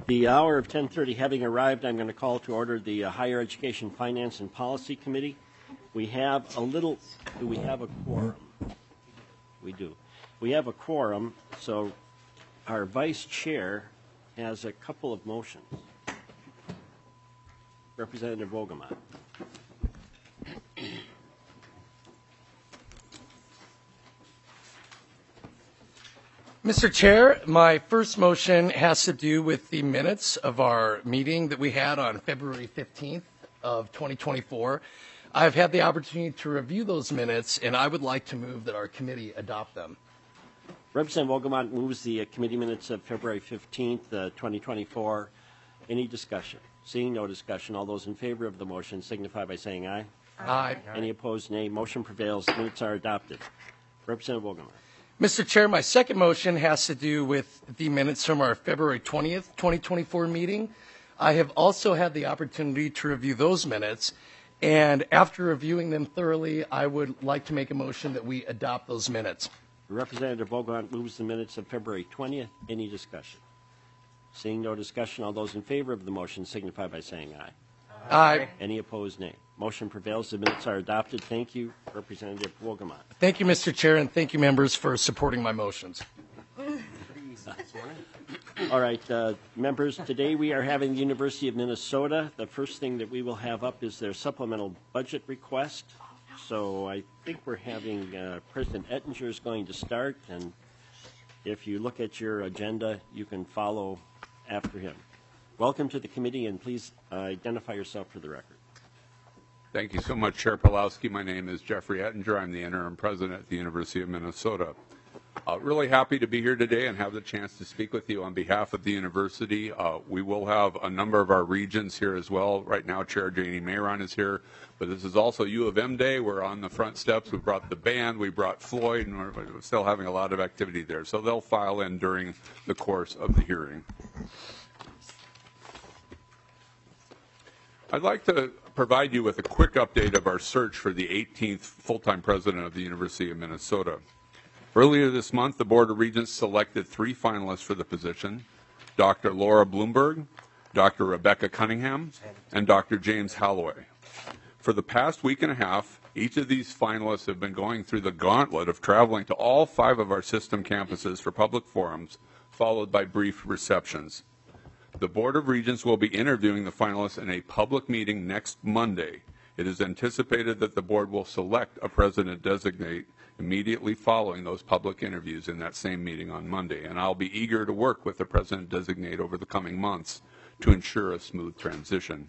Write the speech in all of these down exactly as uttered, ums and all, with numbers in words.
The hour of ten thirty having arrived, I'm going to call to order the uh, Higher Education Finance and Policy Committee. We have a little, do we have a quorum? We do. We have a quorum, so our vice chair has a couple of motions. Representative Vogelmann. Mister Chair, my first motion has to do with the minutes of our meeting that we had on February fifteenth of twenty twenty-four. I've had the opportunity to review those minutes, and I would like to move that our committee adopt them. Representative Vogelmann moves the uh, committee minutes of February fifteenth, uh, twenty twenty-four. Any discussion? Seeing no discussion, all those in favor of the motion signify by saying aye. Aye. Any opposed, nay. Motion prevails. Minutes are adopted. Representative Vogelmann. Mister Chair, my second motion has to do with the minutes from our February twentieth, twenty twenty-four meeting. I have also had the opportunity to review those minutes, and after reviewing them thoroughly, I would like to make a motion that we adopt those minutes. Representative Vogelmann moves the minutes of February twentieth. Any discussion? Seeing no discussion, all those in favor of the motion signify by saying aye. Aye. Any opposed, nay. Motion prevails. The minutes are adopted. Thank you, Representative Vogelmann. Thank you, Mister Chair, and thank you, members, for supporting my motions. All right, uh, members, today we are having the University of Minnesota. The first thing that we will have up is their supplemental budget request. So I think we're having uh, President Ettinger is going to start, and if you look at your agenda, you can follow after him. Welcome to the committee, and please uh, identify yourself for the record. Thank you so much, Chair Pawlowski. My name is Jeffrey Ettinger. I'm the interim president at the University of Minnesota. Uh, really happy to be here today and have the chance to speak with you on behalf of the university. Uh, we will have a number of our regents here as well. Right now, Chair Janie Mayron is here, but this is also U of M Day. We're on the front steps. We brought the band, we brought Floyd, and we're still having a lot of activity there. So they'll file in during the course of the hearing. I'd like to provide you with a quick update of our search for the eighteenth full-time president of the University of Minnesota. Earlier this month, the Board of Regents selected three finalists for the position: Doctor Laura Bloomberg, Doctor Rebecca Cunningham, and Doctor James Holloway. For the past week and a half, each of these finalists have been going through the gauntlet of traveling to all five of our system campuses for public forums, followed by brief receptions. The Board of Regents will be interviewing the finalists in a public meeting next Monday. It is anticipated that the board will select a president-designate immediately following those public interviews in that same meeting on Monday, and I'll be eager to work with the president-designate over the coming months to ensure a smooth transition.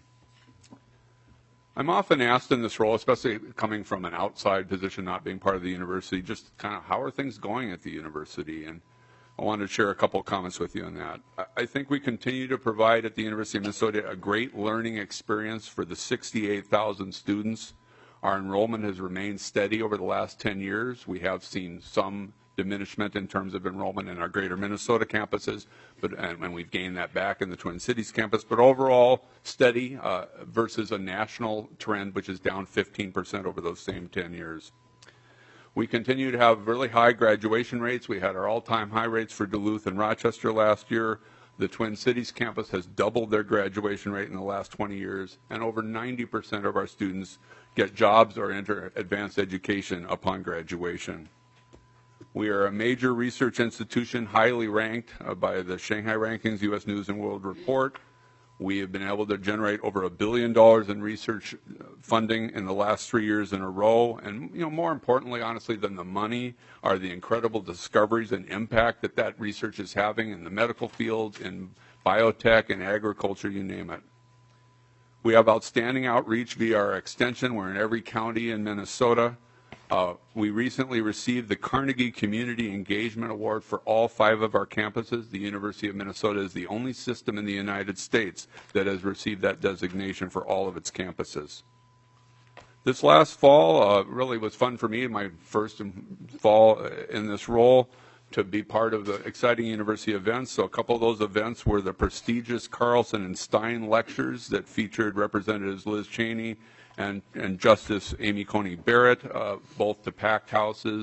I'm often asked in this role, especially coming from an outside position, not being part of the university, just kind of how are things going at the university? And I wanted to share a couple of comments with you on that. I think we continue to provide at the University of Minnesota a great learning experience for the sixty-eight thousand students. Our enrollment has remained steady over the last ten years. We have seen some diminishment in terms of enrollment in our greater Minnesota campuses, but and, and we've gained that back in the Twin Cities campus. But overall, steady uh, versus a national trend, which is down fifteen percent over those same ten years. We continue to have really high graduation rates. We had our all-time high rates for Duluth and Rochester last year. The Twin Cities campus has doubled their graduation rate in the last twenty years, and over ninety percent of our students get jobs or enter advanced education upon graduation. We are a major research institution, highly ranked uh, by the Shanghai Rankings U S News and World Report. We have been able to generate over a billion dollars in research funding in the last three years in a row. And, you know, more importantly, honestly, than the money are the incredible discoveries and impact that that research is having in the medical field, in biotech, and agriculture, you name it. We have outstanding outreach via our extension. We're in every county in Minnesota. Uh, we recently received the Carnegie Community Engagement Award for all five of our campuses. The University of Minnesota is the only system in the United States that has received that designation for all of its campuses. This last fall uh, really was fun for me, my first fall in this role, to be part of the exciting university events. So a couple of those events were the prestigious Carlson and Stein lectures that featured Representatives Liz Cheney and, and Justice Amy Coney Barrett, uh, both to packed houses.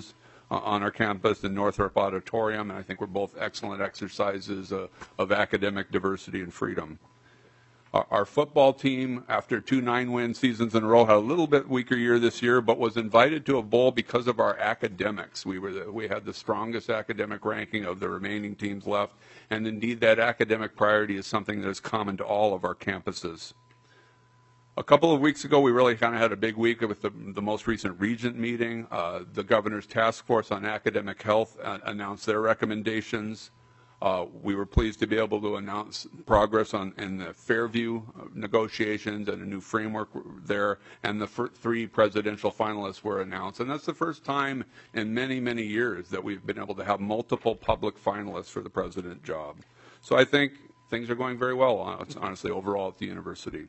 uh, on our campus in Northrop Auditorium, and I think were both excellent exercises uh, of academic diversity and freedom. Our, our football team, after two nine-win seasons in a row, had a little bit weaker year this year, but was invited to a bowl because of our academics. We were the, we had the strongest academic ranking of the remaining teams left, and indeed that academic priority is something that is common to all of our campuses. A couple of weeks ago, we really kind of had a big week with the, the most recent Regent meeting. Uh, the Governor's Task Force on Academic Health uh, announced their recommendations. Uh, we were pleased to be able to announce progress on in the Fairview negotiations and a new framework there, and the f- three presidential finalists were announced. And that's the first time in many, many years that we've been able to have multiple public finalists for the president job. So I think things are going very well, honestly, overall at the university.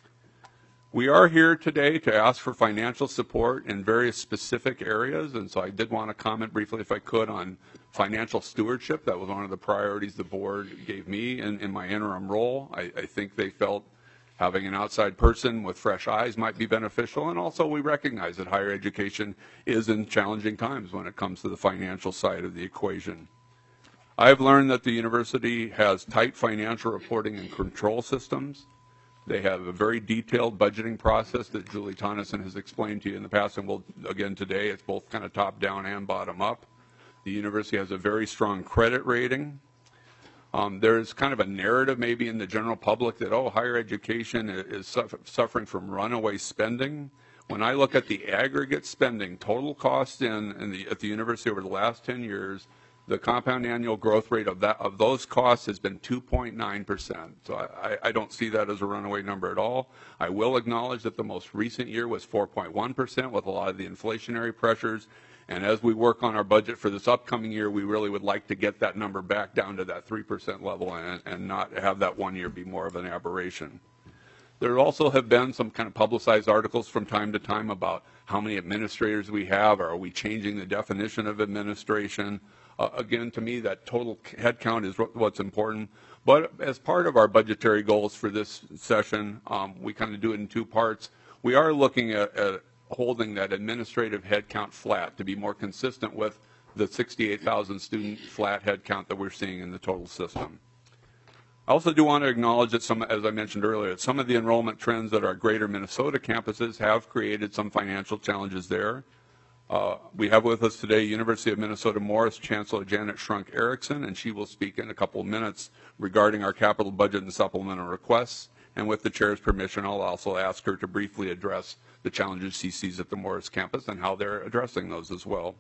We are here today to ask for financial support in various specific areas, and so I did want to comment briefly, if I could, on financial stewardship. That was one of the priorities the board gave me in, in my interim role. I, I think they felt having an outside person with fresh eyes might be beneficial, and also we recognize that higher education is in challenging times when it comes to the financial side of the equation. I've learned that the university has tight financial reporting and control systems. They have a very detailed budgeting process that Julie Tonneson has explained to you in the past, and will again today. It's both kind of top down and bottom up. The university has a very strong credit rating. Um, there's kind of a narrative maybe in the general public that, oh, higher education is suffer suffering from runaway spending. When I look at the aggregate spending, total cost in, in the, at the university over the last ten years, the compound annual growth rate of that of those costs has been two point nine percent. So I, I don't see that as a runaway number at all. I will acknowledge that the most recent year was four point one percent with a lot of the inflationary pressures. And as we work on our budget for this upcoming year, we really would like to get that number back down to that three percent level and, and not have that one year be more of an aberration. There also have been some kind of publicized articles from time to time about how many administrators we have, or are we changing the definition of administration? Uh, again, to me, that total headcount is what's important. But as part of our budgetary goals for this session, um, we kind of do it in two parts. We are looking at, at holding that administrative headcount flat to be more consistent with the sixty-eight thousand student flat headcount that we're seeing in the total system. I also do want to acknowledge that some, as I mentioned earlier, some of the enrollment trends at our greater Minnesota campuses have created some financial challenges there. Uh, we have with us today University of Minnesota Morris Chancellor Janet Shrunk Erickson, and she will speak in a couple of minutes regarding our capital budget and supplemental requests. And with the chair's permission, I'll also ask her to briefly address the challenges she sees at the Morris campus and how they're addressing those as well.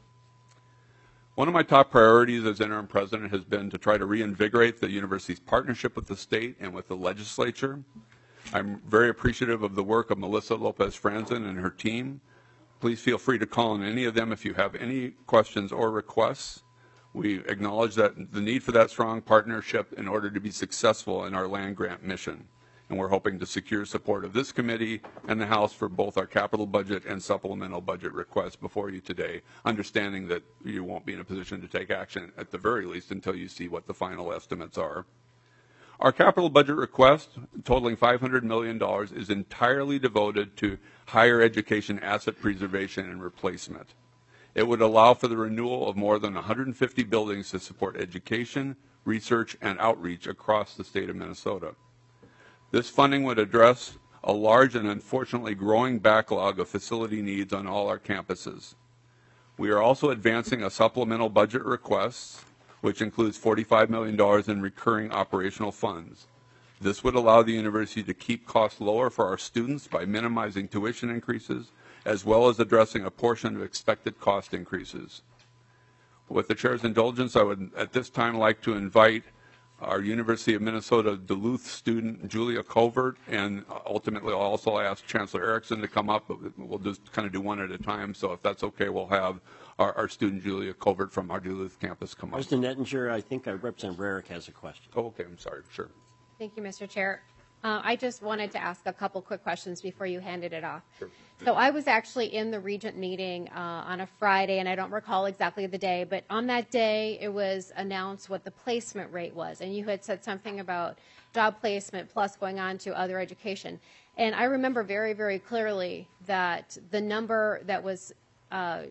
One of my top priorities as interim president has been to try to reinvigorate the university's partnership with the state and with the legislature. I'm very appreciative of the work of Melissa Lopez Franzen and her team. Please feel free to call on any of them if you have any questions or requests. We acknowledge that the need for that strong partnership in order to be successful in our land grant mission. And we're hoping to secure support of this committee and the House for both our capital budget and supplemental budget requests before you today, understanding that you won't be in a position to take action at the very least until you see what the final estimates are. Our capital budget request, totaling five hundred million dollars, is entirely devoted to higher education asset preservation and replacement. It would allow for the renewal of more than one hundred fifty buildings to support education, research, and outreach across the state of Minnesota. This funding would address a large and unfortunately growing backlog of facility needs on all our campuses. We are also advancing a supplemental budget request, which includes forty-five million dollars in recurring operational funds. This would allow the university to keep costs lower for our students by minimizing tuition increases, as well as addressing a portion of expected cost increases. With the chair's indulgence, I would at this time like to invite our University of Minnesota Duluth student Julia Covert, and ultimately I'll also ask Chancellor Erickson to come up, but we'll just kind of do one at a time. So if that's okay, we'll have our, our student Julia Covert from our Duluth campus come up. President Ettinger, I think our Representative Rarick has a question. Oh, okay, I'm sorry, sure. Thank you, Mister Chair. Uh, I just wanted to ask a couple quick questions before you handed it off. Sure. So I was actually in the Regent meeting uh, on a Friday, and I don't recall exactly the day, but on that day it was announced what the placement rate was, and you had said something about job placement plus going on to other education. And I remember very, very clearly that the number that was uh,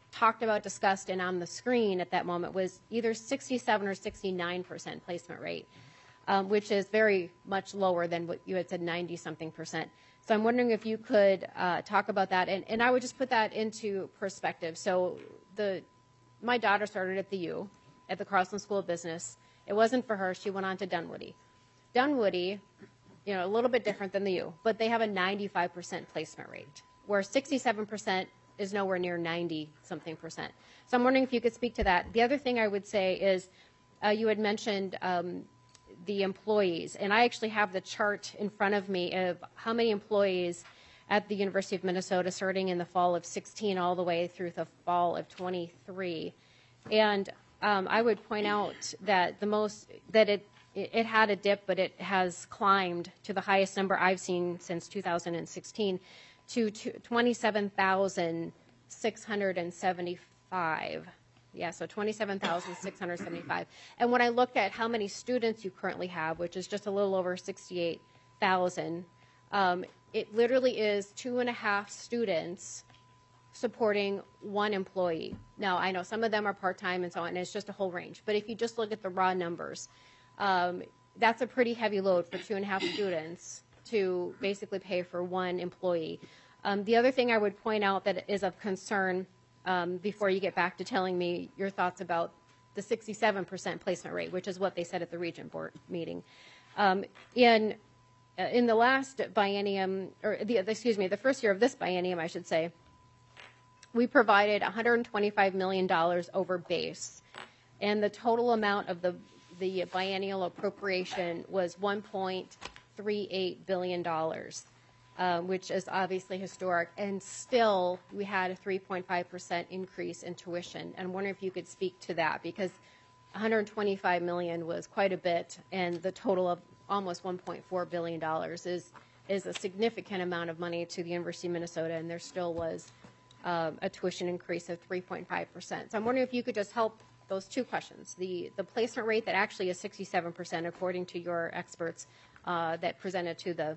talked about, discussed, and on the screen at that moment was either sixty-seven or sixty-nine percent placement rate, um, which is very much lower than what you had said, ninety something percent. So I'm wondering if you could uh, talk about that, and, and I would just put that into perspective. So the my daughter started at the U, at the Carlson School of Business. It wasn't for her. She went on to Dunwoody. Dunwoody, you know, a little bit different than the U, but they have a ninety-five percent placement rate, where sixty-seven percent is nowhere near ninety something percent. So I'm wondering if you could speak to that. The other thing I would say is uh, you had mentioned um, the employees, and I actually have the chart in front of me of how many employees at the University of Minnesota starting in the fall of sixteen all the way through the fall of twenty-three. And um, I would point out that the most, that it, it had a dip, but it has climbed to the highest number I've seen since two thousand sixteen to twenty-seven thousand six hundred seventy-five. Yeah, so twenty-seven thousand six hundred seventy-five. And when I looked at how many students you currently have, which is just a little over sixty-eight thousand, um, it literally is two and a half students supporting one employee. Now, I know some of them are part-time and so on, and it's just a whole range. But if you just look at the raw numbers, um, that's a pretty heavy load for two and a half students to basically pay for one employee. Um, the other thing I would point out that is of concern, um, before you get back to telling me your thoughts about the sixty-seven percent placement rate, which is what they said at the Regent Board meeting. Um, in uh, in the last biennium, or the, excuse me, the first year of this biennium, I should say, we provided one hundred twenty-five million dollars over base, and the total amount of the the biennial appropriation was one point three eight billion dollars. Um, which is obviously historic, and still we had a three point five percent increase in tuition. And I'm wondering if you could speak to that, because one hundred twenty-five million dollars was quite a bit, and the total of almost one point four billion dollars is is a significant amount of money to the University of Minnesota, and there still was um, a tuition increase of three point five percent. So I'm wondering if you could just help those two questions. The, the placement rate that actually is sixty-seven percent, according to your experts uh, that presented to the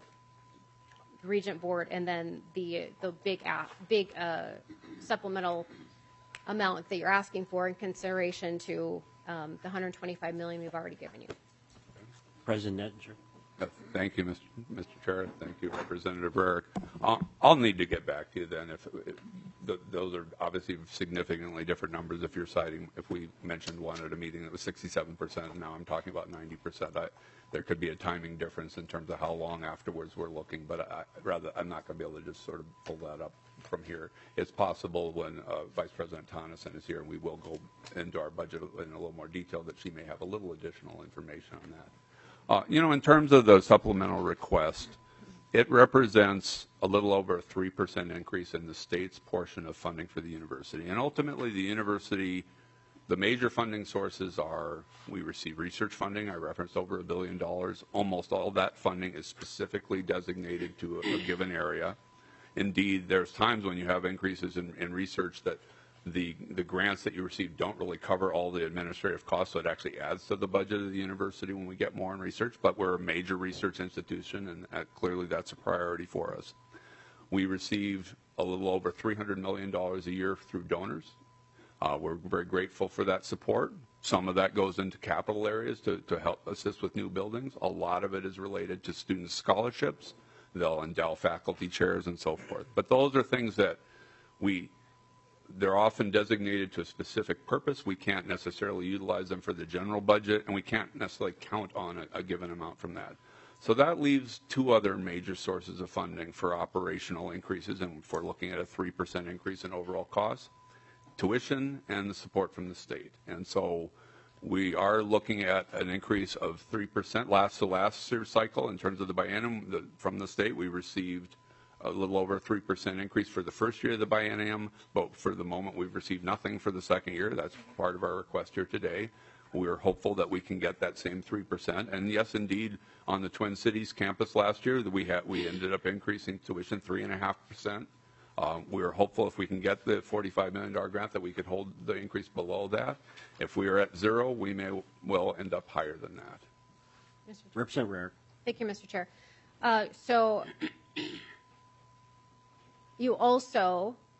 Regent Board, and then the the big uh, big uh, supplemental amount that you're asking for in consideration to um, the one hundred twenty-five million dollars we've already given you. President Ettinger. Uh, Thank you, Mister Mister Chair. Thank you, Representative Rarick. I'll, I'll need to get back to you then. If, if th those are obviously significantly different numbers. If you're citing, if we mentioned one at a meeting that was sixty-seven percent, and now I'm talking about ninety percent, I, there could be a timing difference in terms of how long afterwards we're looking. But I, rather, I'm not going to be able to just sort of pull that up from here. It's possible when uh, Vice President Tonneson is here, and we will go into our budget in a little more detail, that she may have a little additional information on that. Uh, you know, in terms of the supplemental request, it represents a little over a three percent increase in the state's portion of funding for the university. And ultimately, the university, the major funding sources are, we receive research funding. I referenced over a billion dollars. Almost all that funding is specifically designated to a, a given area. Indeed, there's times when you have increases in, in research that the the grants that you receive don't really cover all the administrative costs, so it actually adds to the budget of the university when we get more in research. But we're a major research institution, and uh, clearly that's a priority for us. We receive a little over three hundred million dollars a year through donors. Uh, we're very grateful for that support. Some of that goes into capital areas to, to help assist with new buildings. A lot of it is related to student scholarships. They'll endow faculty chairs and so forth. But those are things that we they're often designated to a specific purpose. We can't necessarily utilize them for the general budget, and we can't necessarily count on a, a given amount from that. So that leaves two other major sources of funding for operational increases, and if we're looking at a three percent increase in overall costs, tuition and the support from the state. And so we are looking at an increase of three percent last to last year's cycle in terms of the biennium. The, from the state, we received a little over a three percent increase for the first year of the biennium, but for the moment we've received nothing for the second year. That's part of our request here today. We're hopeful that we can get that same three percent. And yes, indeed, on the Twin Cities campus last year, we had we ended up increasing tuition three point five percent. Um, we're hopeful if we can get the forty-five million dollars grant that we could hold the increase below that. If we are at zero, we may well end up higher than that. Mister Representative Rarick. Thank you, Mister Chair. Uh, so you also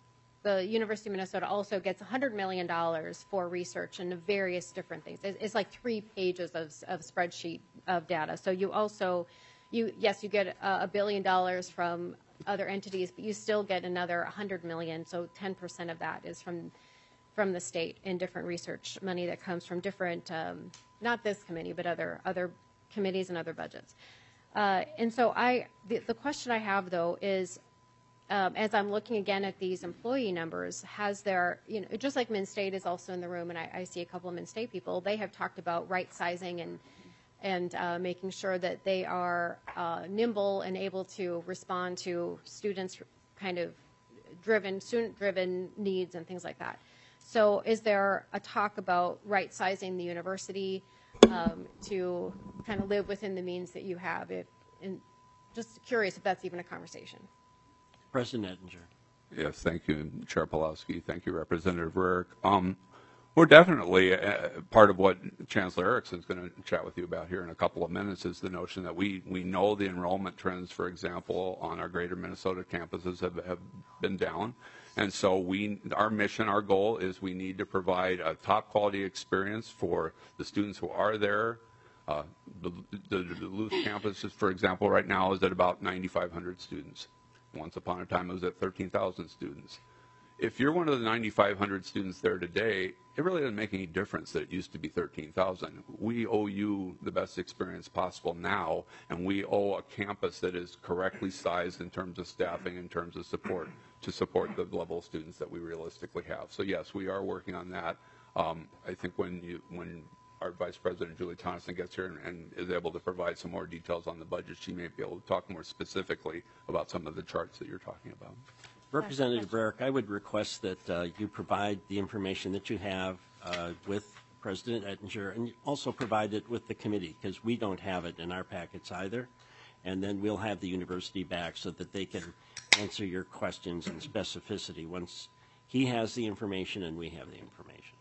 the University of Minnesota also gets one hundred million dollars for research and various different things. It's, it's like three pages of, of spreadsheet of data. So you also, you yes, you get a, a billion dollars from other entities, but you still get another one hundred million. So ten percent of that is from from the state in different research money that comes from different, um, not this committee, but other other committees and other budgets. Uh, and so I, the, the question I have though is, um, as I'm looking again at these employee numbers, has there, you know, just like Min State is also in the room, and I, I see a couple of Min State people, they have talked about right sizing and and uh, making sure that they are uh, nimble and able to respond to students' kind of driven, student-driven needs and things like that. So is there a talk about right-sizing the university um, to kind of live within the means that you have? If, and just curious if that's even a conversation. President Ettinger. Yes, thank you, Chair Pawlowski. Thank you, Representative Rarick. Um, we're definitely uh, part of what Chancellor Erickson is going to chat with you about here in a couple of minutes is the notion that we, we know the enrollment trends, for example, on our greater Minnesota campuses have, have been down. And so we, our mission, our goal is we need to provide a top quality experience for the students who are there. Uh, the, the, the Duluth campus, is, for example, right now is at about ninety-five hundred students. Once upon a time, it was at thirteen thousand students. If you're one of the ninety-five hundred students there today, it really doesn't make any difference that it used to be thirteen thousand. We owe you the best experience possible now, and we owe a campus that is correctly sized in terms of staffing, in terms of support, to support the level of students that we realistically have. So yes, we are working on that. Um, I think when you, when our Vice President Julie Tonneson gets here and, and is able to provide some more details on the budget, she may be able to talk more specifically about some of the charts that you're talking about. Representative Rarick, I would request that uh, you provide the information that you have uh, with President Ettinger and also provide it with the committee because we don't have it in our packets either. And then we'll have the university back so that they can answer your questions in specificity once he has the information and we have the information.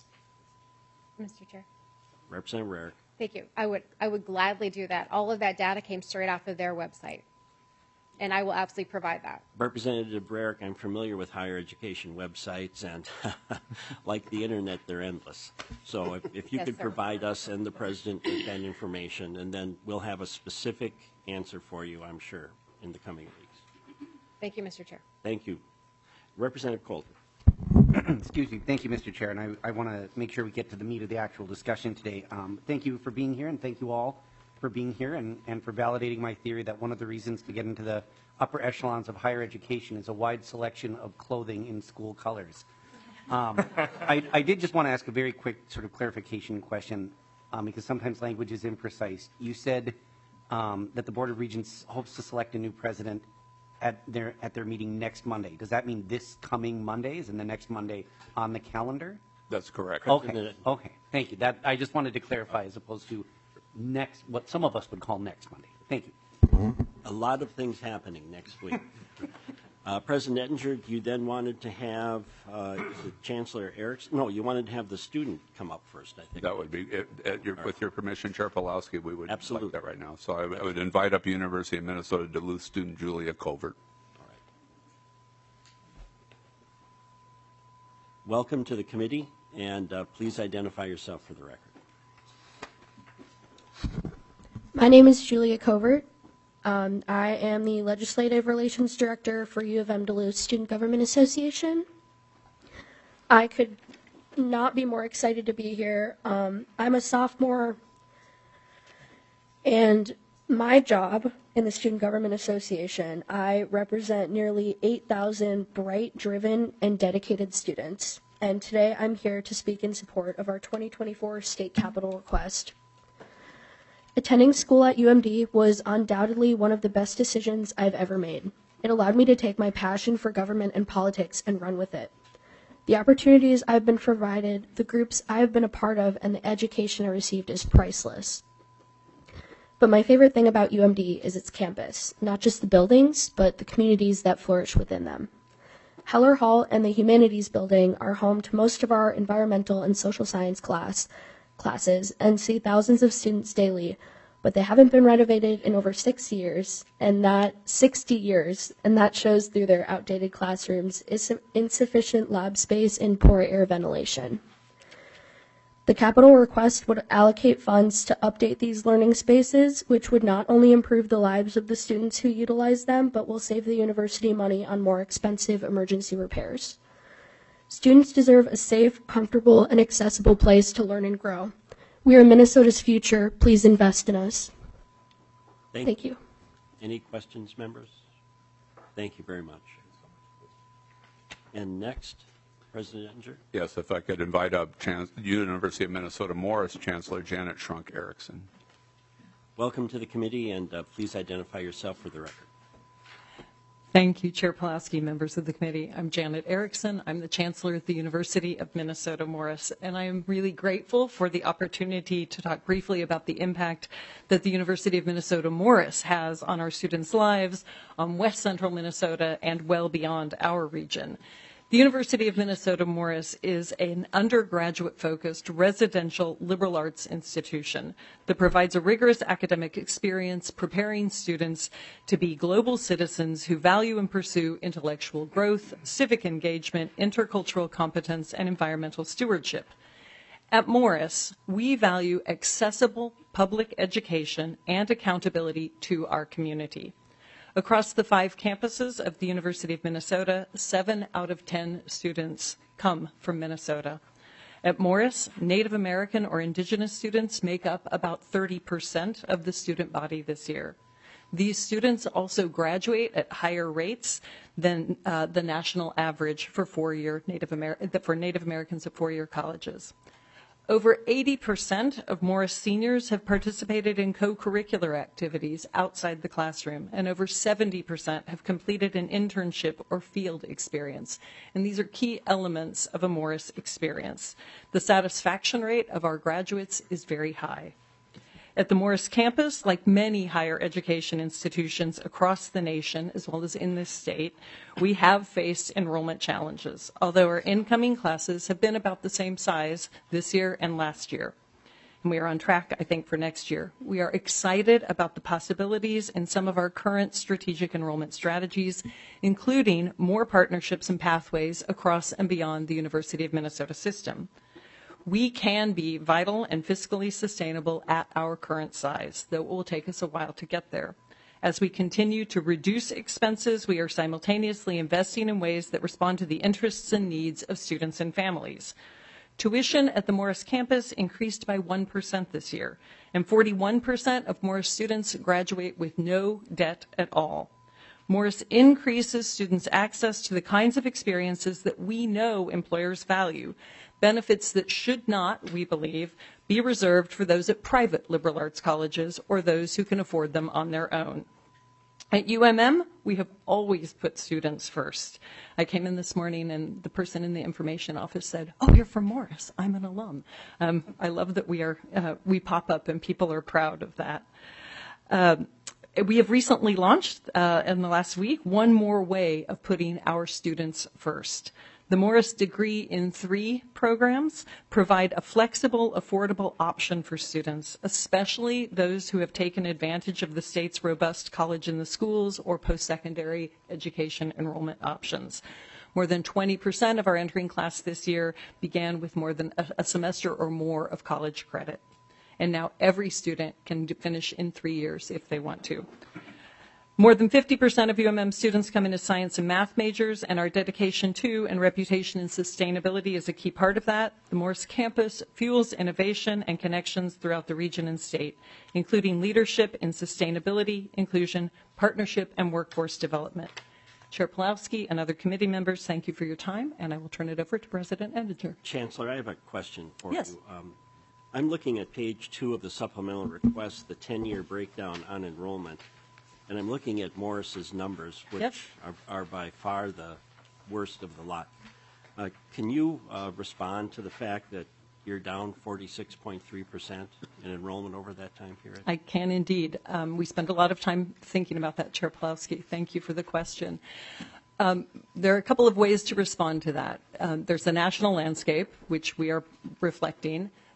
Mister Chair. Representative Rarick. Thank you. I would, I would gladly do that. All of that data came straight off of their website. And I will absolutely provide that. Representative Rarick, I'm familiar with higher education websites, and like the internet, they're endless. So if, if you Yes, could sir. provide us and the president with that information, and then we'll have a specific answer for you, I'm sure, in the coming weeks. Thank you, Mister Chair. Thank you. Representative Colton. Excuse me. Thank you, Mister Chair. And I, I want to make sure we get to the meat of the actual discussion today. Um, thank you for being here, and thank you all for being here and, and for validating my theory that one of the reasons to get into the upper echelons of higher education is a wide selection of clothing in school colors. Um, I, I did just want to ask a very quick sort of clarification question um, because sometimes language is imprecise. You said um, that the Board of Regents hopes to select a new president at their at their meeting next Monday. Does that mean this coming Monday? Is in the next Monday on the calendar? That's correct. Okay. Okay. Thank you. That I just wanted to clarify as opposed to next, what some of us would call next Monday. Thank you. A lot of things happening next week. Uh, President Ettinger, you then wanted to have uh, the Chancellor Erickson. No, you wanted to have the student come up first, I think. That would be, it, at your, with your permission, Chair Pawlowski, we would Absolutely. like that right now. So I, I would invite up University of Minnesota Duluth student Julia Covert. All right. Welcome to the committee, and uh, please identify yourself for the record. My name is Julia Covert. Um, I am the Legislative Relations Director for U of M Duluth Student Government Association. I could not be more excited to be here. Um, I'm a sophomore, and my job in the Student Government Association, I represent nearly eight thousand bright, driven, and dedicated students. And today I'm here to speak in support of our twenty twenty-four state capital request. Attending school at U M D was undoubtedly one of the best decisions I've ever made. It allowed me to take my passion for government and politics and run with it. The opportunities I've been provided, the groups I've been a part of, and the education I received is priceless. But my favorite thing about U M D is its campus, not just the buildings, but the communities that flourish within them. Heller Hall and the Humanities Building are home to most of our environmental and social science class classes and see thousands of students daily, but they haven't been renovated in over six years, and that sixty years, and that shows through their outdated classrooms, is insufficient lab space and poor air ventilation. The capital request would allocate funds to update these learning spaces, which would not only improve the lives of the students who utilize them, but will save the university money on more expensive emergency repairs. Students deserve a safe, comfortable, and accessible place to learn and grow. We are Minnesota's future. Please invest in us. Thank, Thank you. Any questions, members? Thank you very much. And next, President Ettinger. Yes, if I could invite up Chan- University of Minnesota Morris Chancellor Janet Shrunk Erickson. Welcome to the committee, and uh, please identify yourself for the record. Thank you, Chair Pulaski, members of the committee. I'm Janet Erickson. I'm the Chancellor at the University of Minnesota Morris, and I am really grateful for the opportunity to talk briefly about the impact that the University of Minnesota Morris has on our students' lives, on West Central Minnesota, and well beyond our region. The University of Minnesota Morris is an undergraduate-focused residential liberal arts institution that provides a rigorous academic experience preparing students to be global citizens who value and pursue intellectual growth, civic engagement, intercultural competence, and environmental stewardship. At Morris, we value accessible public education and accountability to our community. Across the five campuses of the University of Minnesota, seven out of ten students come from Minnesota. At Morris, Native American or Indigenous students make up about thirty percent of the student body this year. These students also graduate at higher rates than uh, the national average for four-year Native Amer- for Native Americans at four-year colleges. Over eighty percent of Morris seniors have participated in co-curricular activities outside the classroom, and over seventy percent have completed an internship or field experience. And these are key elements of a Morris experience. The satisfaction rate of our graduates is very high. At the Morris campus, like many higher education institutions across the nation, as well as in this state, we have faced enrollment challenges, although our incoming classes have been about the same size this year and last year. And we are on track, I think, for next year. We are excited about the possibilities in some of our current strategic enrollment strategies, including more partnerships and pathways across and beyond the University of Minnesota system. We can be vital and fiscally sustainable at our current size, though it will take us a while to get there. As we continue to reduce expenses, we are simultaneously investing in ways that respond to the interests and needs of students and families. Tuition at the Morris campus increased by one percent this year, and forty-one percent of Morris students graduate with no debt at all. Morris increases students' access to the kinds of experiences that we know employers value, benefits that should not, we believe, be reserved for those at private liberal arts colleges or those who can afford them on their own. At U M M, we have always put students first. I came in this morning and the person in the information office said, "Oh, you're from Morris. I'm an alum." Um, I love that we are uh, we pop up and people are proud of that. Um, we have recently launched uh, in the last week one more way of putting our students first. The Morris Degree in Three programs provide a flexible, affordable option for students, especially those who have taken advantage of the state's robust college in the schools or post-secondary education enrollment options. More than twenty percent of our entering class this year began with more than a, a semester or more of college credit. And now every student can do, finish in three years if they want to. More than fifty percent of U M M students come in as science and math majors, and our dedication to and reputation in sustainability is a key part of that. The Morris campus fuels innovation and connections throughout the region and state, including leadership in sustainability, inclusion, partnership, and workforce development. Chair Pulaski and other committee members, thank you for your time, and I will turn it over to President Ettinger. Chancellor, I have a question for Yes. you. Um, I'm looking at page two of the supplemental request, the ten-year breakdown on enrollment. And I'm looking at Morris's numbers, which Yep. are, are by far the worst of the lot. Uh, can you uh, respond to the fact that you're down forty-six point three percent in enrollment over that time period? I can indeed. Um, we spent a lot of time thinking about that, Chair Pulaski. Thank you for the question. Um, there are a couple of ways to respond to that. Um, there's the national landscape, which we are reflecting.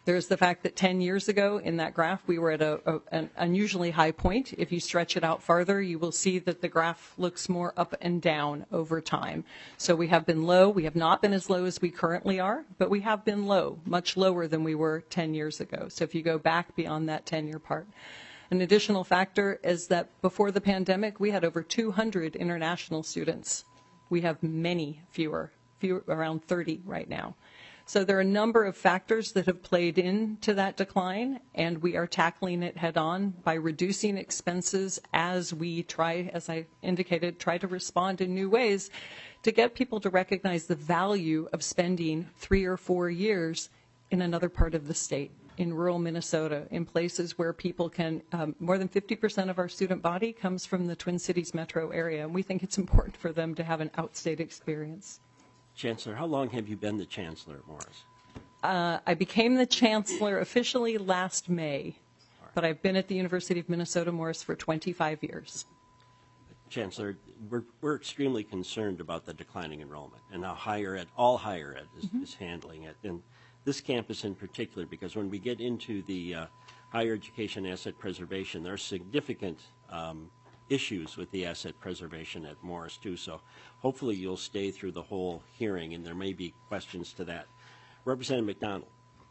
There's the fact that ten years ago in that graph, we were at a, a, an unusually high point. If you stretch it out farther, you will see that the graph looks more up and down over time. So we have been low. We have not been as low as we currently are, but we have been low, much lower than we were ten years ago. So if you go back beyond that ten-year part. An additional factor is that before the pandemic, we had over two hundred international students. We have many fewer, fewer around thirty right now. So there are a number of factors that have played into that decline, and we are tackling it head on by reducing expenses as we try, as I indicated, try to respond in new ways to get people to recognize the value of spending three or four years in another part of the state, in rural Minnesota, in places where people can, um, more than fifty percent of our student body comes from the Twin Cities metro area, and we think it's important for them to have an outstate experience. Chancellor, how long have you been the Chancellor at Morris? Uh, I became the Chancellor officially last May, but I've been at the University of Minnesota Morris for twenty-five years. Chancellor, we're, we're extremely concerned about the declining enrollment and how higher ed, all higher ed is, mm-hmm. is handling it. And this campus in particular, because when we get into the uh, higher education asset preservation, there are significant um, issues with the asset preservation at Morris too. So hopefully you'll stay through the whole hearing, and there may be questions to that. Representative McDonald.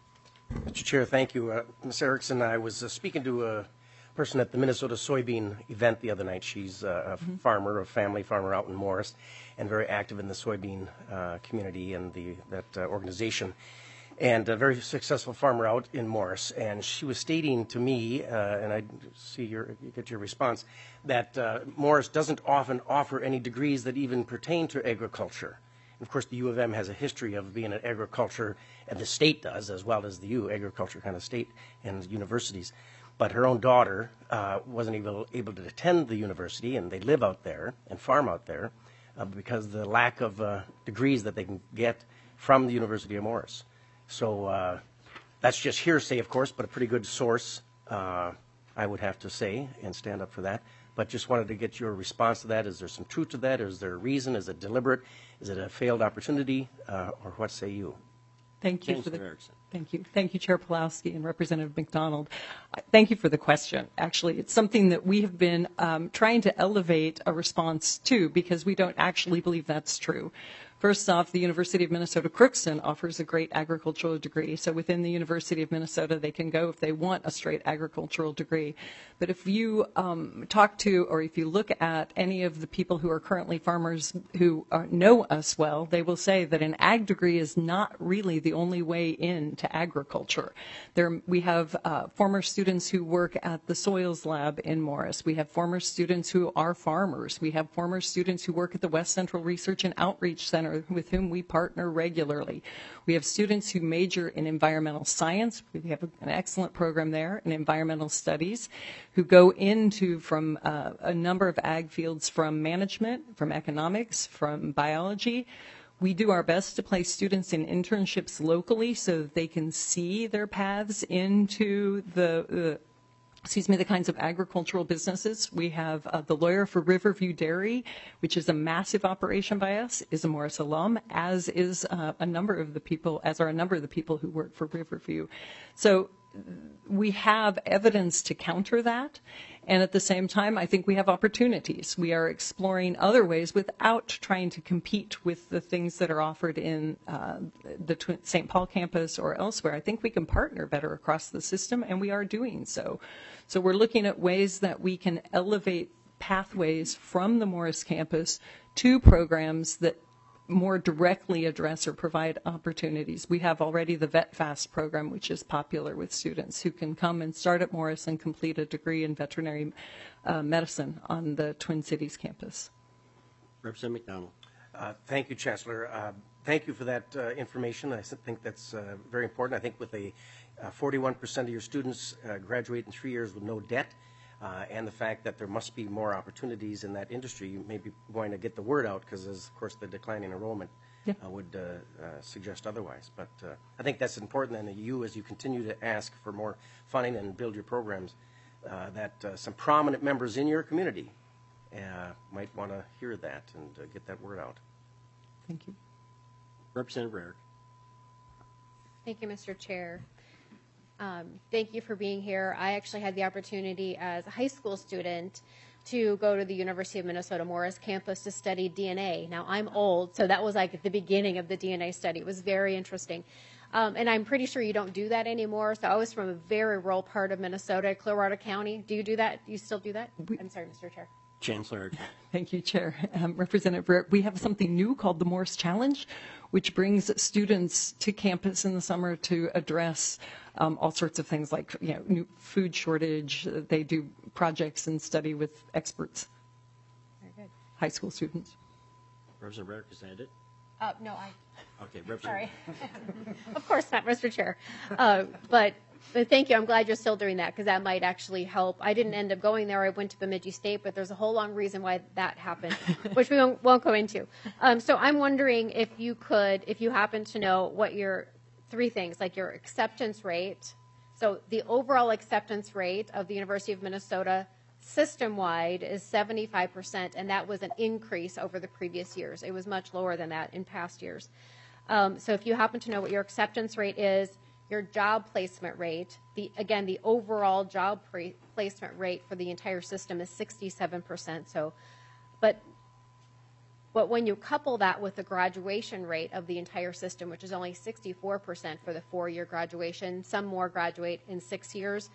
Mister Chair, thank you. Uh, Miz Erickson, I was uh, speaking to a person at the Minnesota soybean event the other night. She's uh, a mm-hmm. farmer, a family farmer out in Morris, and very active in the soybean uh, community and the that uh, organization. And a very successful farmer out in Morris, and she was stating to me, uh, and I see your get your response, that uh, Morris doesn't often offer any degrees that even pertain to agriculture. And of course, the U of M has a history of being an agriculture, and the state does, as well as the U, agriculture kind of state and universities. But her own daughter uh, wasn't able, able to attend the university, and they live out there and farm out there uh, because of the lack of uh, degrees that they can get from the University of Morris. So uh, that's just hearsay, of course, but a pretty good source, uh, I would have to say, and stand up for that. But just wanted to get your response to that. Is there some truth to that? Is there a reason? Is it deliberate? Is it a failed opportunity? Uh, or what say you? Thank you Chancellor for the Erickson. Thank you. Thank you, Chair Pulowski and Representative McDonald. Thank you for the question. Actually, it's something that we have been um, trying to elevate a response to, because we don't actually believe that's true. First off, the University of Minnesota Crookston offers a great agricultural degree. So within the University of Minnesota, they can go if they want a straight agricultural degree. But if you um, talk to, or if you look at any of the people who are currently farmers who are, know us well, they will say that an ag degree is not really the only way into agriculture. There, we have uh, former students who work at the Soils Lab in Morris. We have former students who are farmers. We have former students who work at the West Central Research and Outreach Center, with whom we partner regularly. We have students who major in environmental science. We have an excellent program there in environmental studies, who go into from uh, a number of ag fields, from management, from economics, from biology. We do our best to place students in internships locally so that they can see their paths into the, the excuse me, the kinds of agricultural businesses. We have uh, the lawyer for Riverview Dairy, which is a massive operation by us, is a Morris alum, as is uh, a number of the people, as are a number of the people who work for Riverview. So we have evidence to counter that. And at the same time, I think we have opportunities. We are exploring other ways without trying to compete with the things that are offered in uh, the Saint Paul campus or elsewhere. I think we can partner better across the system, and we are doing so. So we're looking at ways that we can elevate pathways from the Morris campus to programs that more directly address or provide opportunities. We have already the VetFast program, which is popular with students who can come and start at Morris and complete a degree in veterinary uh, medicine on the Twin Cities campus. Representative McDonald. Uh, thank you, Chancellor. Uh, thank you for that uh, information. I think that's uh, very important. I think with a uh, forty-one percent of your students uh, graduate in three years with no debt, Uh, and the fact that there must be more opportunities in that industry, you may be going to get the word out, because, of course, the declining enrollment yeah. uh, would uh, uh, suggest otherwise. But uh, I think that's important, and you, as you continue to ask for more funding and build your programs, uh, that uh, some prominent members in your community uh, might want to hear that and uh, get that word out. Thank you. Representative Rarick. Thank you, Mister Chair. Um, thank you for being here. I actually had the opportunity as a high school student to go to the University of Minnesota Morris campus to study D N A. Now, I'm old, so that was like at the beginning of the D N A study. It was very interesting. Um, and I'm pretty sure you don't do that anymore. So I was from a very rural part of Minnesota, Clearwater County. Do you do that? Do you still do that? I'm sorry, Mister Chair. Chancellor. Thank you, Chair. Um, Representative Rarick, we have something new called the Morris Challenge, which brings students to campus in the summer to address um, all sorts of things like, you know, new food shortage. They do projects and study with experts. Very good. High school students. Representative Rarick, is that it? Uh, no, I. Okay, Representative. Sorry. Of course not, Mister Chair. Uh, but, but thank you. I'm glad you're still doing that because that might actually help. I didn't end up going there. I went to Bemidji State, but there's a whole long reason why that happened, which we won't, won't go into. Um, so I'm wondering if you could, if you happen to know what your three things, like your acceptance rate. So the overall acceptance rate of the University of Minnesota system-wide is seventy-five percent, and that was an increase over the previous years. It was much lower than that in past years. Um, so if you happen to know what your acceptance rate is, your job placement rate, the again, the overall job pre- placement rate for the entire system is sixty-seven percent. So, but but when you couple that with the graduation rate of the entire system, which is only sixty-four percent for the four-year graduation, some more graduate in six years,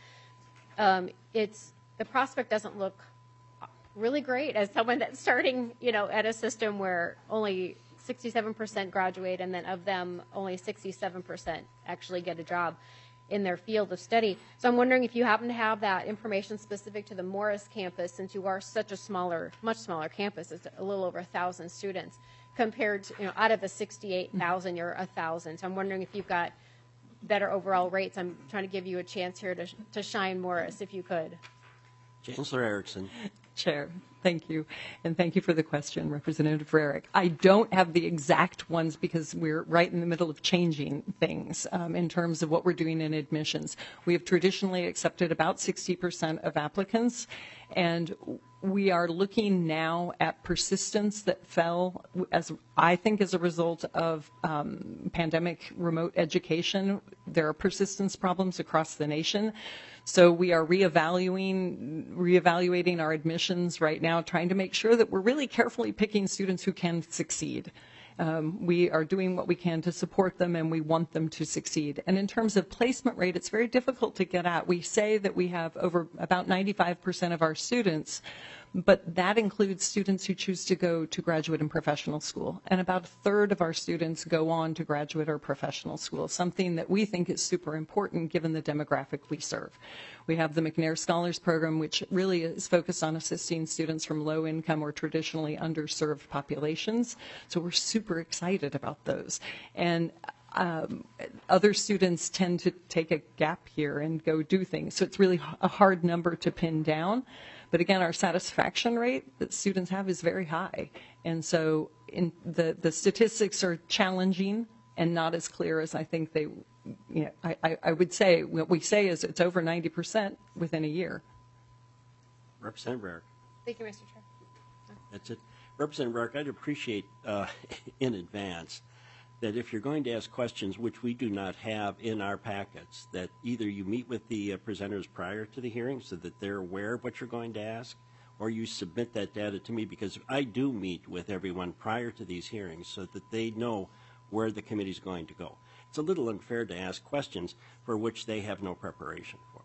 um, it's the prospect doesn't look really great as someone that's starting, you know, at a system where only sixty-seven percent graduate, and then of them, only sixty-seven percent actually get a job in their field of study. So I'm wondering if you happen to have that information specific to the Morris campus, since you are such a smaller, much smaller campus. It's a little over a thousand students compared to, you know, out of the sixty-eight thousand, you're a thousand. So I'm wondering if you've got better overall rates. I'm trying to give you a chance here to, to shine, Morris, if you could. Chancellor Erickson. Chair, thank you. And thank you for the question, Representative Rarick. I don't have the exact ones because we're right in the middle of changing things um, in terms of what we're doing in admissions. We have traditionally accepted about sixty percent of applicants, and we are looking now at persistence that fell, as I think, as a result of um, pandemic remote education. There are persistence problems across the nation. So we are reevaluating, reevaluating our admissions right now, trying to make sure that we're really carefully picking students who can succeed. Um, we are doing what we can to support them, and we want them to succeed. And in terms of placement rate, it's very difficult to get at. We say that we have over about ninety-five percent of our students, but that includes students who choose to go to graduate and professional school. And about a third of our students go on to graduate or professional school, something that we think is super important given the demographic we serve. We have the McNair Scholars Program, which really is focused on assisting students from low income or traditionally underserved populations. So we're super excited about those. And Um, other students tend to take a gap here and go do things. So it's really a hard number to pin down. But again, our satisfaction rate that students have is very high. And so in the, the statistics are challenging and not as clear as I think they, you know, I, I, I would say. What we say is it's over ninety percent within a year. Representative Rarick. Thank you, Mister Chair. That's it. Representative Rarick, I'd appreciate uh, in advance that if you're going to ask questions, which we do not have in our packets, that either you meet with the uh, presenters prior to the hearing so that they're aware of what you're going to ask, or you submit that data to me, because I do meet with everyone prior to these hearings so that they know where the committee's going to go. It's a little unfair to ask questions for which they have no preparation for.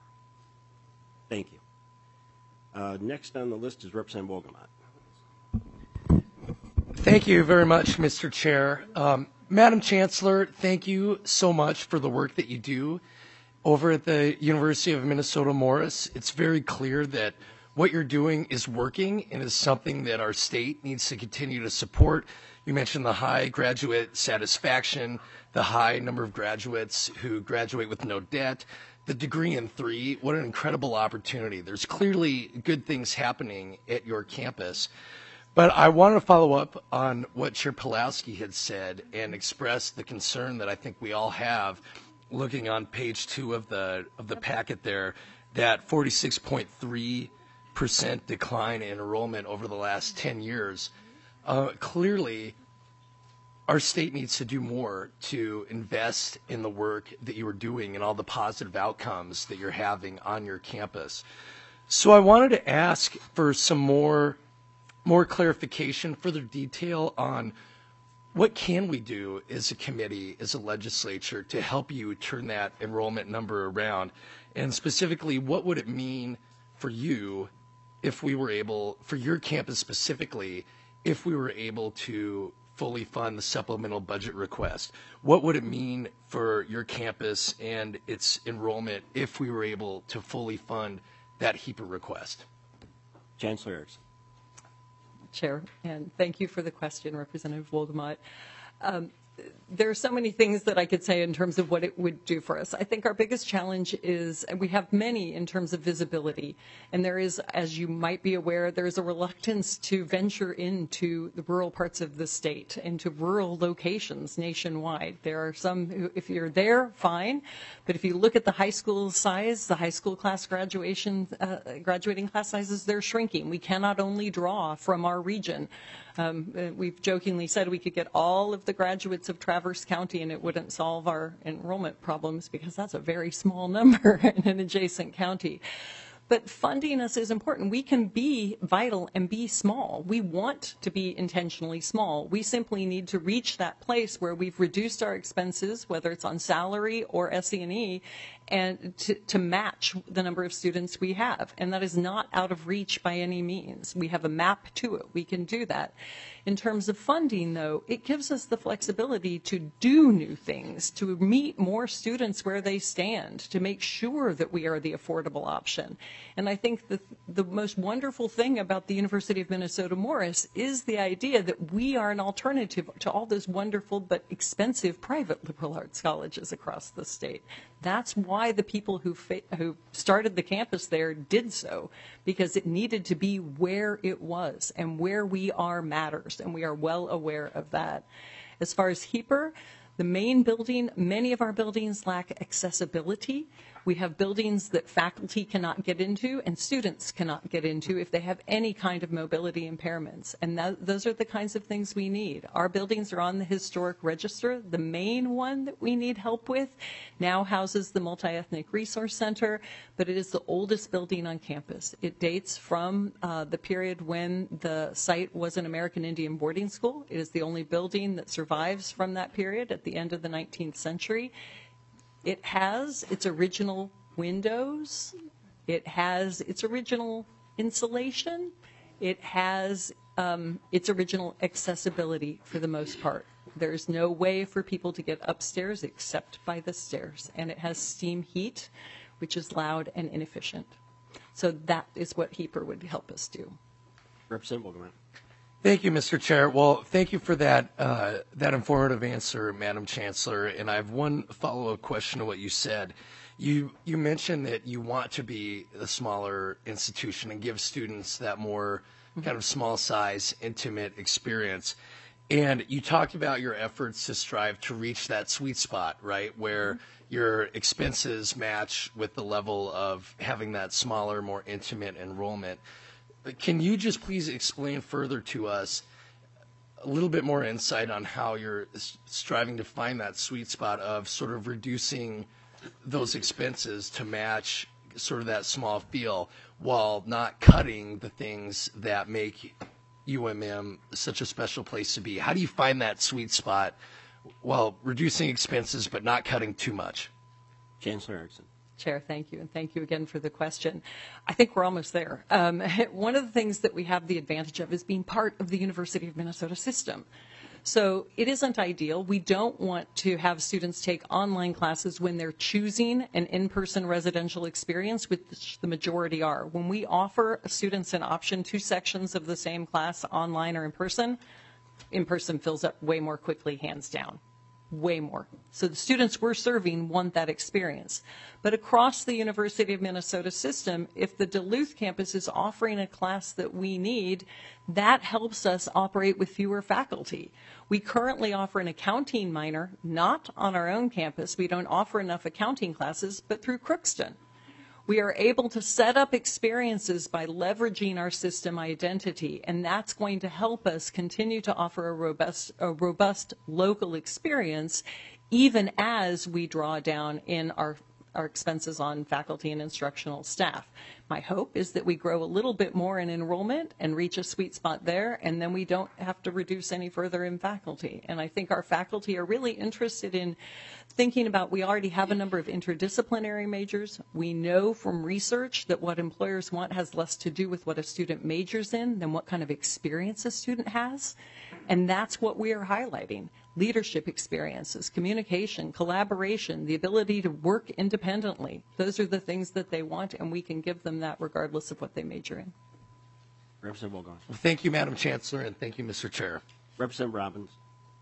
Thank you. Uh, next on the list is Representative Wolgamott. Thank you very much, Mister Chair. Um, Madam Chancellor, thank you so much for the work that you do over at the University of Minnesota Morris. It's very clear that what you're doing is working and is something that our state needs to continue to support. You mentioned the high graduate satisfaction, the high number of graduates who graduate with no debt, the degree in three. What an incredible opportunity. There's clearly good things happening at your campus. But I want to follow up on what Chair Pulaski had said and express the concern that I think we all have, looking on page two of the of the packet there, that forty-six point three percent decline in enrollment over the last ten years. Uh, clearly, our state needs to do more to invest in the work that you are doing and all the positive outcomes that you're having on your campus. So I wanted to ask for some more, more clarification, further detail on what can we do as a committee, as a legislature, to help you turn that enrollment number around? And specifically, what would it mean for you if we were able, for your campus specifically, if we were able to fully fund the supplemental budget request? What would it mean for your campus and its enrollment if we were able to fully fund that HEAPR request? Chancellor Erickson. Chair, and thank you for the question, Representative Wolgamott. Um, there are so many things that I could say in terms of what it would do for us. I think our biggest challenge is, and we have many in terms of visibility, and there is, as you might be aware, there's a reluctance to venture into the rural parts of the state, into rural locations nationwide. There are some who, if you're there, fine, but if you look at the high school size, the high school class graduation, uh, graduating class sizes, they're shrinking. We cannot only draw from our region. Um, we've jokingly said we could get all of the graduates of Traverse County and it wouldn't solve our enrollment problems because that's a very small number in an adjacent county. But funding us is important. We can be vital and be small. We want to be intentionally small. We simply need to reach that place where we've reduced our expenses, whether it's on salary or S E and E, and to, to match the number of students we have. And that is not out of reach by any means. We have a map to it. We can do that. In terms of funding, though, it gives us the flexibility to do new things, to meet more students where they stand, to make sure that we are the affordable option. And I think the, the most wonderful thing about the University of Minnesota Morris is the idea that we are an alternative to all those wonderful but expensive private liberal arts colleges across the state. That's why the people who, fa- who started the campus there did so, because it needed to be where it was, and where we are matters, and we are well aware of that. As far as HEAPR, the main building, many of our buildings lack accessibility. We have buildings that faculty cannot get into and students cannot get into if they have any kind of mobility impairments. And that, those are the kinds of things we need. Our buildings are on the historic register. The main one that we need help with now houses the Multi-Ethnic Resource Center, but it is the oldest building on campus. It dates from uh, the period when the site was an American Indian boarding school. It is the only building that survives from that period at the end of the nineteenth century. It has its original windows. It has its original insulation. It has um, its original accessibility for the most part. There's no way for people to get upstairs except by the stairs. And it has steam heat, which is loud and inefficient. So that is what HEAPR would help us do. Representative Wolgamott. Thank you, Mister Chair. Well, thank you for that uh, that informative answer, Madam Chancellor. And I have one follow-up question to what you said. You you mentioned that you want to be a smaller institution and give students that more kind of small size, intimate experience. And you talked about your efforts to strive to reach that sweet spot, right, where your expenses match with the level of having that smaller, more intimate enrollment. Can you just please explain further to us a little bit more insight on how you're striving to find that sweet spot of sort of reducing those expenses to match sort of that small feel while not cutting the things that make U M M such a special place to be? How do you find that sweet spot while reducing expenses but not cutting too much? Chancellor Erickson. Chair, thank you, and thank you again for the question. I think we're almost there. Um, one of the things that we have the advantage of is being part of the University of Minnesota system. So it isn't ideal. We don't want to have students take online classes when they're choosing an in-person residential experience, which the majority are. When we offer students an option, two sections of the same class, online or in person, in person fills up way more quickly, hands down. Way more. So the students we're serving want that experience. But across the University of Minnesota system, if the Duluth campus is offering a class that we need, that helps us operate with fewer faculty. We currently offer an accounting minor, not on our own campus. We don't offer enough accounting classes, but through Crookston. We are able to set up experiences by leveraging our system identity, and that's going to help us continue to offer a robust, a robust local experience, even as we draw down in our our expenses on faculty and instructional staff. My hope is that we grow a little bit more in enrollment and reach a sweet spot there, and then we don't have to reduce any further in faculty. And I think our faculty are really interested in thinking about, we already have a number of interdisciplinary majors. We know from research that what employers want has less to do with what a student majors in than what kind of experience a student has. And that's what we are highlighting. Leadership experiences, communication, collaboration, the ability to work independently. Those are the things that they want, and we can give them that regardless of what they major in. Representative Wilgon. Well, thank you, Madam Chancellor, and thank you, Mister Chair. Representative Robbins.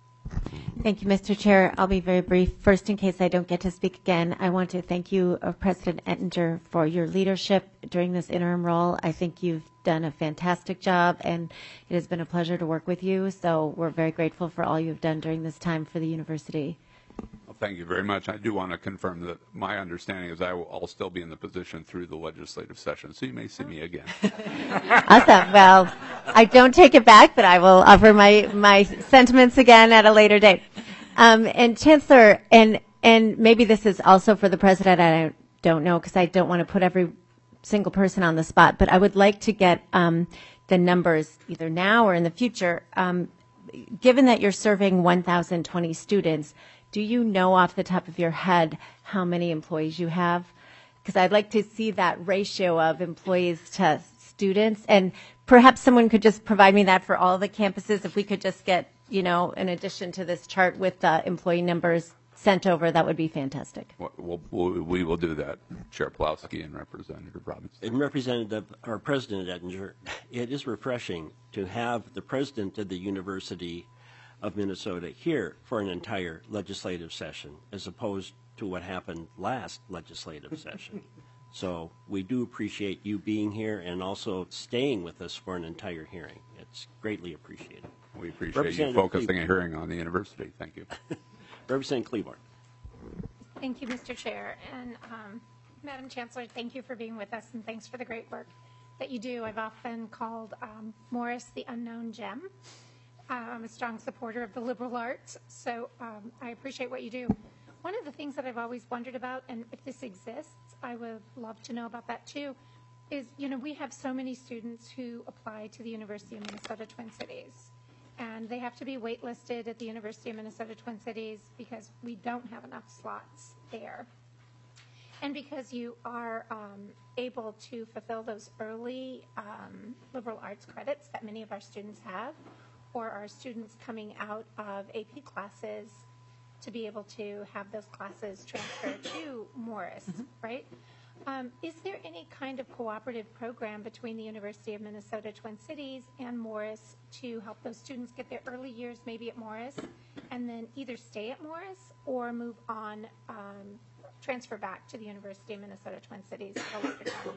Thank you, Mister Chair. I'll be very brief. First, in case I don't get to speak again, I want to thank you, uh, President Ettinger, for your leadership during this interim role. I think you've done a fantastic job, and it has been a pleasure to work with you. So we're very grateful for all you've done during this time for the university. Well, thank you very much. I do want to confirm that my understanding is I will I'll still be in the position through the legislative session, so you may see me again. Awesome. Well, I don't take it back, but I will offer my, my sentiments again at a later date. Um, and Chancellor, and and maybe this is also for the President, I don't know, because I don't want to put every single person on the spot, but I would like to get um, the numbers either now or in the future. Um, given that you're serving one thousand twenty students, do you know off the top of your head how many employees you have? Because I'd like to see that ratio of employees to students, and perhaps someone could just provide me that for all the campuses. If we could just get, you know, in addition to this chart with the employee numbers sent over, that would be fantastic. We'll, we'll, we will do that, Chair Pawlowski and Representative Robbins. And Representative, or President Ettinger, it is refreshing to have the President of the University of Minnesota here for an entire legislative session, as opposed to what happened last legislative session. So we do appreciate you being here and also staying with us for an entire hearing. It's greatly appreciated. We appreciate you focusing a hearing on the university. Thank you. Representative Cleaborn. Thank you, Mister Chair. And um, Madam Chancellor, thank you for being with us, and thanks for the great work that you do. I've often called um, Morris the unknown gem. Uh, I'm a strong supporter of the liberal arts, so um, I appreciate what you do. One of the things that I've always wondered about, and if this exists, I would love to know about that too, is, you know, we have so many students who apply to the University of Minnesota Twin Cities, and they have to be waitlisted at the University of Minnesota Twin Cities because we don't have enough slots there. And because you are um, able to fulfill those early um, liberal arts credits that many of our students have, or our students coming out of A P classes to be able to have those classes transfer to Morris, mm-hmm. right? Um, is there any kind of cooperative program between the University of Minnesota Twin Cities and Morris to help those students get their early years maybe at Morris and then either stay at Morris or move on, um, transfer back to the University of Minnesota Twin Cities at a later time?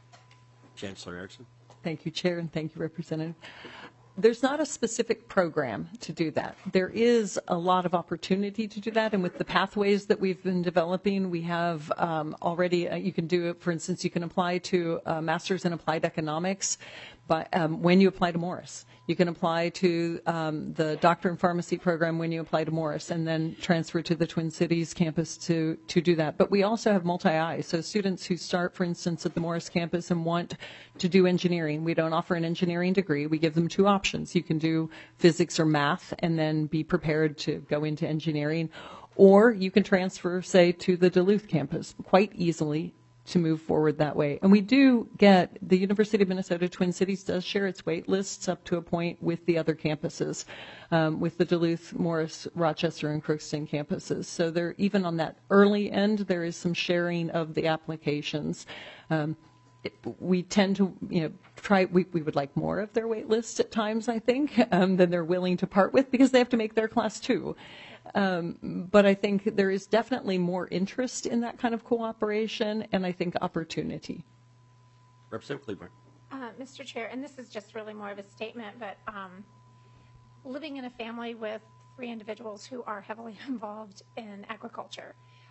Chancellor Erickson. Thank you, Chair, and thank you, Representative. There's not a specific program to do that. There is a lot of opportunity to do that, and with the pathways that we've been developing, we have um, already, uh, you can do it, for instance, you can apply to a Master's in Applied Economics by, um, when you apply to Morris. You can apply to um, the Doctor in Pharmacy program when you apply to Morris, and then transfer to the Twin Cities campus to, to do that. But we also have multi-I, so students who start, for instance, at the Morris campus and want to do engineering. We don't offer an engineering degree. We give them two options. You can do physics or math and then be prepared to go into engineering, or you can transfer, say, to the Duluth campus quite easily to move forward that way. And we do get, the University of Minnesota Twin Cities does share its wait lists up to a point with the other campuses, um, with the Duluth, Morris, Rochester, and Crookston campuses. So there, even on that early end, there is some sharing of the applications. Um, it, we tend to, you know, try, we, we would like more of their wait lists at times, I think, um, than they're willing to part with, because they have to make their class too. Um, but I think there is definitely more interest in that kind of cooperation, and I think opportunity. Representative Cleaborn. Uh, Mister Chair, and this is just really more of a statement, but um, living in a family with three individuals who are heavily involved in agriculture,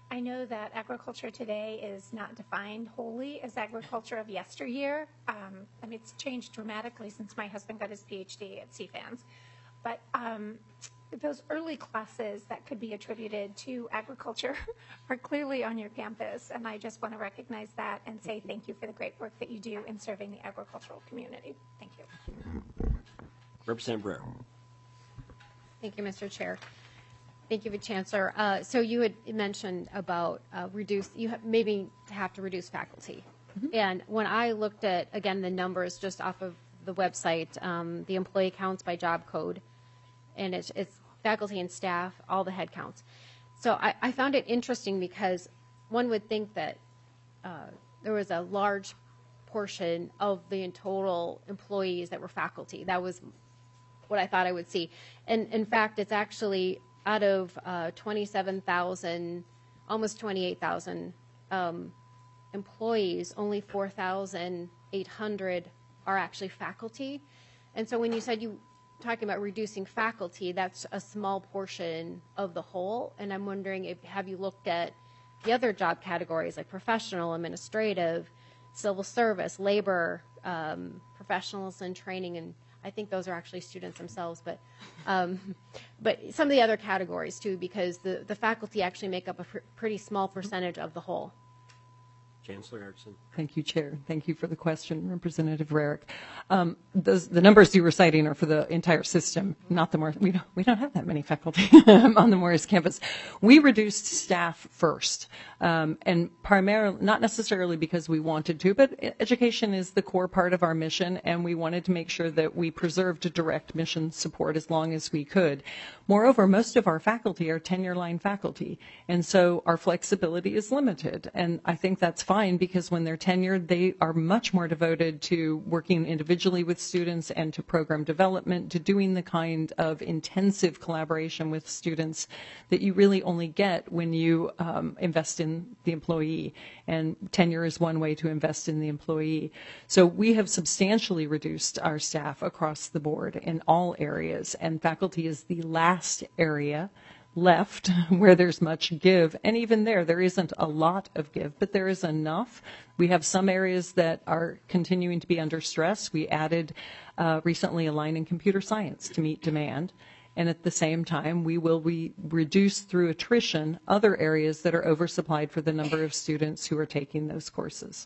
I know that agriculture today is not defined wholly as agriculture of yesteryear. Um, I mean, it's changed dramatically since my husband got his P H D at C FANS. But um, those early classes that could be attributed to agriculture are clearly on your campus, and I just want to recognize that and say thank you for the great work that you do in serving the agricultural community. Thank you. Representative Brewer. Thank you, Mister Chair. Thank you, Chancellor. Uh, so you had mentioned about uh, reduce, you have maybe have to reduce faculty. Mm-hmm. And when I looked at, again, the numbers just off of the website, um, the employee counts by job code, and it's, it's faculty and staff, all the head counts. So I, I found it interesting because one would think that uh, there was a large portion of the total employees that were faculty. That was what I thought I would see. And in fact, it's actually out of uh, twenty-seven thousand, almost twenty-eight thousand um, employees, only four thousand eight hundred are actually faculty. And so when you said you talking about reducing faculty, that's a small portion of the whole. And I'm wondering if have you looked at the other job categories like professional, administrative, civil service, labor, um, professionals in training, and I think those are actually students themselves, but um, but some of the other categories too, because the, the faculty actually make up a pr- pretty small percentage of the whole. Chancellor Erickson. Thank you, Chair. Thank you for the question, Representative Rarick. Um, those, the numbers you were citing are for the entire system, not the Morris. We don't, we don't have that many faculty on the Morris campus. We reduced staff first, um, and primarily, not necessarily because we wanted to, but education is the core part of our mission, and we wanted to make sure that we preserved direct mission support as long as we could. Moreover, most of our faculty are tenure-line faculty, and so our flexibility is limited, and I think that's fine because when they're tenured, they are much more devoted to working individually with students and to program development, to doing the kind of intensive collaboration with students that you really only get when you um, invest in the employee. And tenure is one way to invest in the employee. So we have substantially reduced our staff across the board in all areas, and faculty is the last area left where there's much give, and even there there isn't a lot of give, but there is enough. We have some areas that are continuing to be under stress. We added uh, recently a line in computer science to meet demand, and at the same time we will re- reduce through attrition other areas that are oversupplied for the number of students who are taking those courses.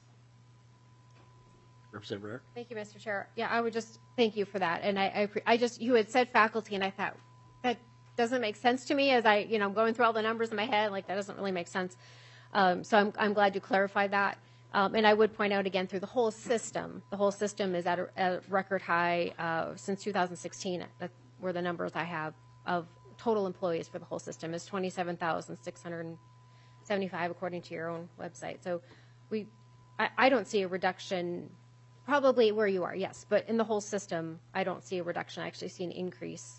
Representative Rarick. Thank you, Mister Chair. Yeah, I would just thank you for that. And I, I, I just you had said faculty, and I thought that doesn't make sense to me as I, you know, going through all the numbers in my head, like that doesn't really make sense. Um, so I'm, I'm glad you clarified that. Um, and I would point out again through the whole system, the whole system is at a, a record high uh, since two thousand sixteen. That were the numbers I have of total employees for the whole system is twenty-seven thousand six hundred seventy-five according to your own website. So we, I, I don't see a reduction, probably where you are, yes, but in the whole system, I don't see a reduction. I actually see an increase.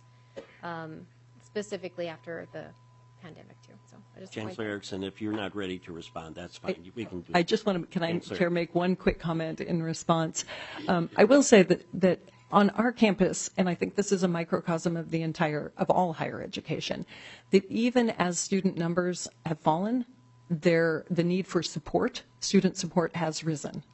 Um, specifically after the pandemic too. So I just Chancellor Erickson, if you're not ready to respond, that's fine. I, we can do I just want to, can I, Chancellor. Chair, make one quick comment in response? Um, I will say that, that on our campus, and I think this is a microcosm of the entire, of all higher education, that even as student numbers have fallen, there, the need for support, student support has risen.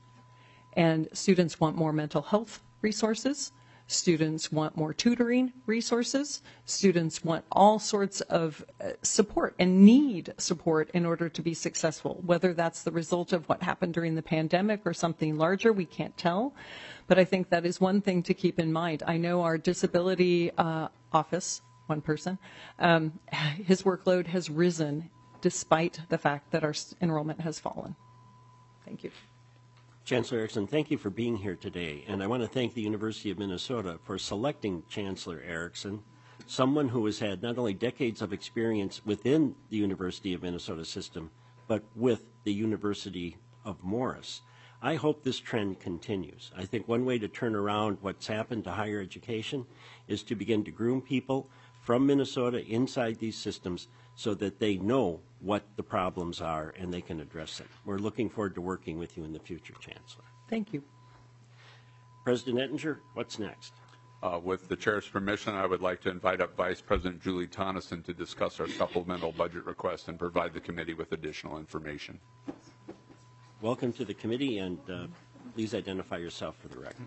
And students want more mental health resources. Students want more tutoring resources. Students want all sorts of uh, support and need support in order to be successful. Whether that's the result of what happened during the pandemic or something larger, we can't tell. But I think that is one thing to keep in mind. I know our disability uh, office, one person, um, his workload has risen despite the fact that our enrollment has fallen. Thank you. Chancellor Erickson, thank you for being here today, and I want to thank the University of Minnesota for selecting Chancellor Erickson, someone who has had not only decades of experience within the University of Minnesota system, but with the University of Morris. I hope this trend continues. I think one way to turn around what's happened to higher education is to begin to groom people from Minnesota inside these systems so that they know what the problems are and they can address them. We're looking forward to working with you in the future, Chancellor. Thank you. President Ettinger, what's next? Uh, with the chair's permission, I would like to invite up Vice President Julie Tonneson to discuss our supplemental budget request and provide the committee with additional information. Welcome to the committee, and uh, please identify yourself for the record.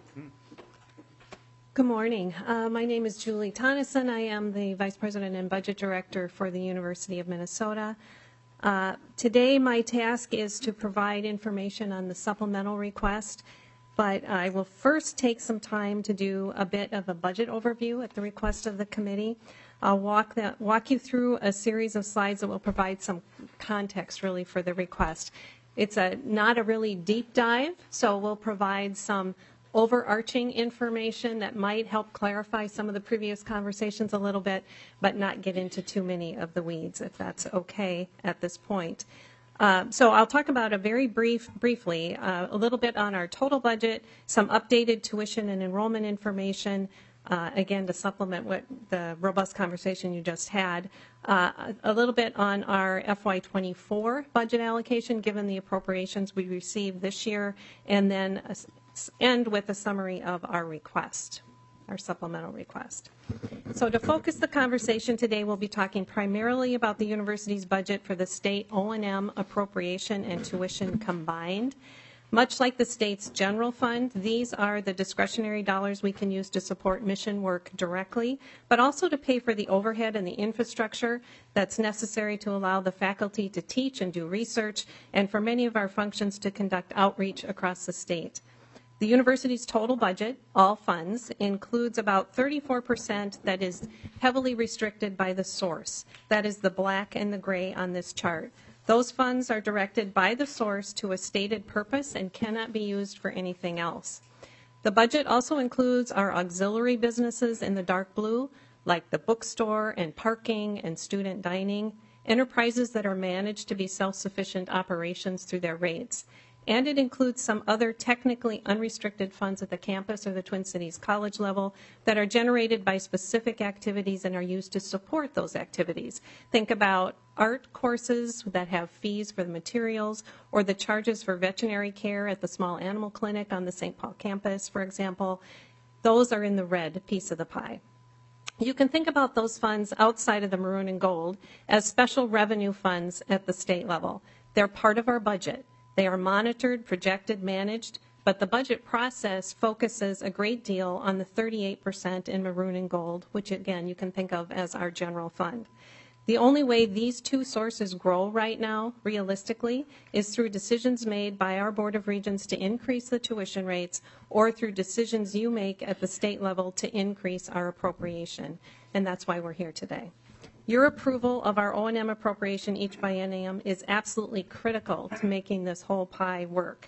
Good morning. Uh, my name is Julie Tonneson. I am the Vice President and Budget Director for the University of Minnesota. Uh, today, my task is to provide information on the supplemental request, but I will first take some time to do a bit of a budget overview at the request of the committee. I'll walk, that, walk you through a series of slides that will provide some context really for the request. It's a, not a really deep dive, so we'll provide some overarching information that might help clarify some of the previous conversations a little bit, but not get into too many of the weeds, if that's okay at this point. Uh, so I'll talk about a very brief, briefly, uh, a little bit on our total budget, some updated tuition and enrollment information, uh, again, to supplement what the robust conversation you just had, uh, a little bit on our F Y twenty-four budget allocation, given the appropriations we received this year, and then a, end with a summary of our request, our supplemental request. So to focus the conversation today, we'll be talking primarily about the university's budget for the state O and M appropriation and tuition combined. Much like the state's general fund, these are the discretionary dollars we can use to support mission work directly, but also to pay for the overhead and the infrastructure that's necessary to allow the faculty to teach and do research, and for many of our functions to conduct outreach across the state. The university's total budget, all funds, includes about thirty-four percent that is heavily restricted by the source. That is the black and the gray on this chart. Those funds are directed by the source to a stated purpose and cannot be used for anything else. The budget also includes our auxiliary businesses in the dark blue, like the bookstore and parking and student dining, enterprises that are managed to be self-sufficient operations through their rates. And it includes some other technically unrestricted funds at the campus or the Twin Cities College level that are generated by specific activities and are used to support those activities. Think about art courses that have fees for the materials, or the charges for veterinary care at the small animal clinic on the Saint Paul campus, for example. Those are in the red piece of the pie. You can think about those funds outside of the maroon and gold as special revenue funds at the state level. They're part of our budget. They are monitored, projected, managed, but the budget process focuses a great deal on the thirty-eight percent in maroon and gold, which again you can think of as our general fund. The only way these two sources grow right now, realistically, is through decisions made by our Board of Regents to increase the tuition rates, or through decisions you make at the state level to increase our appropriation. And that's why we're here today. Your approval of our O and M appropriation each biennium is absolutely critical to making this whole pie work.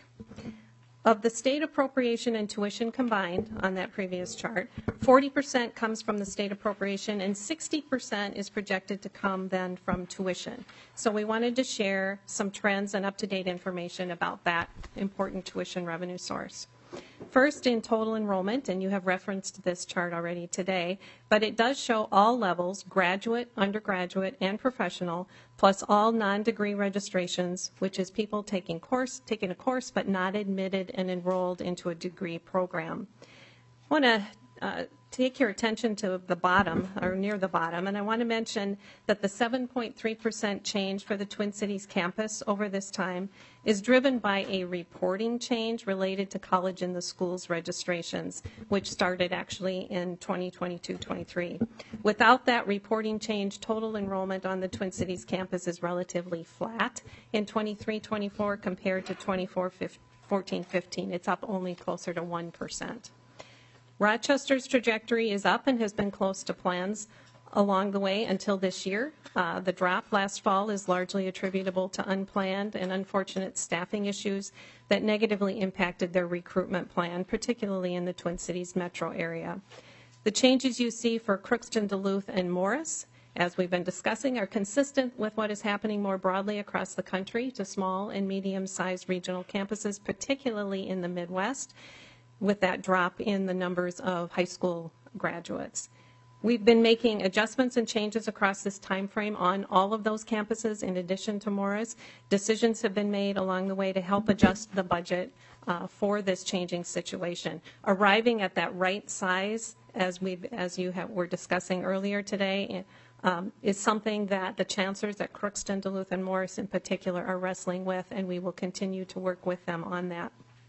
Of the state appropriation and tuition combined on that previous chart, forty percent comes from the state appropriation and sixty percent is projected to come then from tuition. So we wanted to share some trends and up-to-date information about that important tuition revenue source. First, in total enrollment, and you have referenced this chart already today, but it does show all levels, graduate, undergraduate, and professional, plus all non-degree registrations, which is people taking course, taking a course but not admitted and enrolled into a degree program. I want to uh, take your attention to the bottom, or near the bottom, and I want to mention that the seven point three percent change for the Twin Cities campus over this time is driven by a reporting change related to college in the schools registrations, which started actually in twenty twenty-two twenty-three. Without that reporting change, total enrollment on the Twin Cities campus is relatively flat in twenty-three twenty-four compared to twenty-four fourteen fifteen. It's up only closer to one percent. Rochester's trajectory is up and has been close to plans along the way until this year. Uh, the drop last fall is largely attributable to unplanned and unfortunate staffing issues that negatively impacted their recruitment plan, particularly in the Twin Cities metro area. The changes you see for Crookston, Duluth, and Morris, as we've been discussing, are consistent with what is happening more broadly across the country to small and medium-sized regional campuses, particularly in the Midwest, with that drop in the numbers of high school graduates. We've been making adjustments and changes across this time frame on all of those campuses in addition to Morris. Decisions have been made along the way to help adjust the budget uh, for this changing situation. Arriving at that right size, as we as you have, were discussing earlier today, um, is something that the chancellors at Crookston, Duluth, and Morris in particular are wrestling with, and we will continue to work with them on that.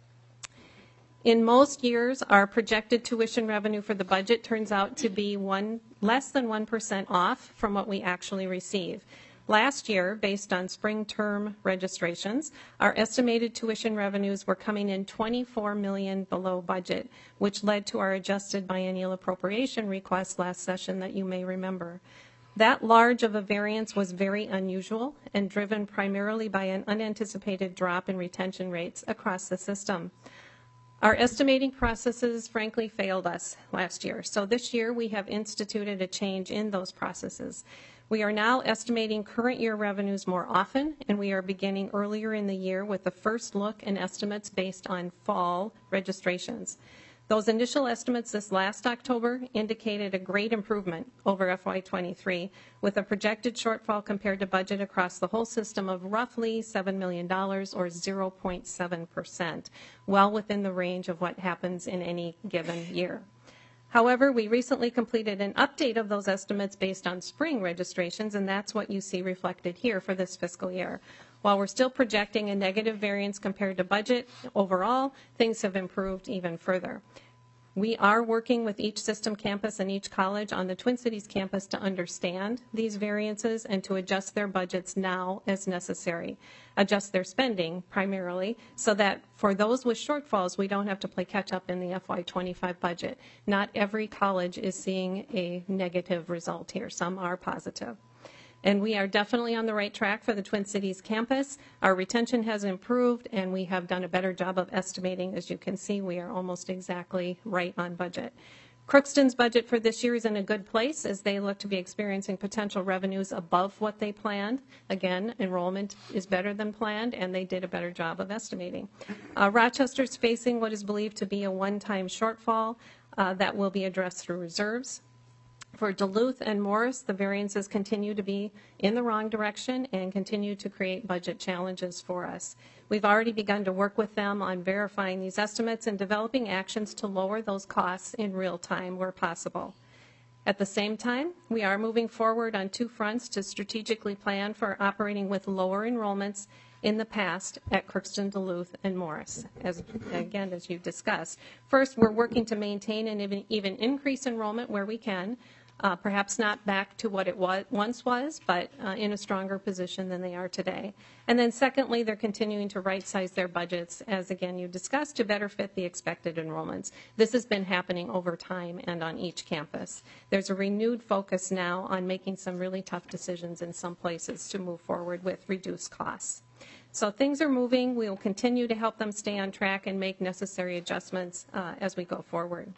In most years, our projected tuition revenue for the budget turns out to be one less than one percent off from what we actually receive. Last year, based on spring term registrations, our estimated tuition revenues were coming in twenty-four million dollars below budget, which led to our adjusted biennial appropriation request last session that you may remember. That large of a variance was very unusual and driven primarily by an unanticipated drop in retention rates across the system. Our estimating processes, frankly, failed us last year. So this year, we have instituted a change in those processes. We are now estimating current year revenues more often, and we are beginning earlier in the year with the first look and estimates based on fall registrations. Those initial estimates this last October indicated a great improvement over F Y twenty-three, with a projected shortfall compared to budget across the whole system of roughly seven million dollars or zero point seven percent, well within the range of what happens in any given year. However, we recently completed an update of those estimates based on spring registrations, and that's what you see reflected here for this fiscal year. While we're still projecting a negative variance compared to budget, overall, things have improved even further. We are working with each system campus and each college on the Twin Cities campus to understand these variances and to adjust their budgets now as necessary. Adjust their spending primarily so that for those with shortfalls, we don't have to play catch up in the F Y twenty-five budget. Not every college is seeing a negative result here. Some are positive. And we are definitely on the right track for the Twin Cities campus. Our retention has improved, and we have done a better job of estimating. As you can see, we are almost exactly right on budget. Crookston's budget for this year is in a good place as they look to be experiencing potential revenues above what they planned. Again, enrollment is better than planned, and they did a better job of estimating. Uh, Rochester's facing what is believed to be a one-time shortfall uh, that will be addressed through reserves. For Duluth and Morris, the variances continue to be in the wrong direction and continue to create budget challenges for us. We've already begun to work with them on verifying these estimates and developing actions to lower those costs in real time where possible. At the same time, we are moving forward on two fronts to strategically plan for operating with lower enrollments in the past at Crookston, Duluth, and Morris, as again, as you've discussed. First, we're working to maintain and even, even increase enrollment where we can. Uh, perhaps not back to what it was, once was, but uh, in a stronger position than they are today. And then secondly, they're continuing to right-size their budgets, as again you discussed, to better fit the expected enrollments. This has been happening over time and on each campus. There's a renewed focus now on making some really tough decisions in some places to move forward with reduced costs. So things are moving. We will continue to help them stay on track and make necessary adjustments uh, as we go forward.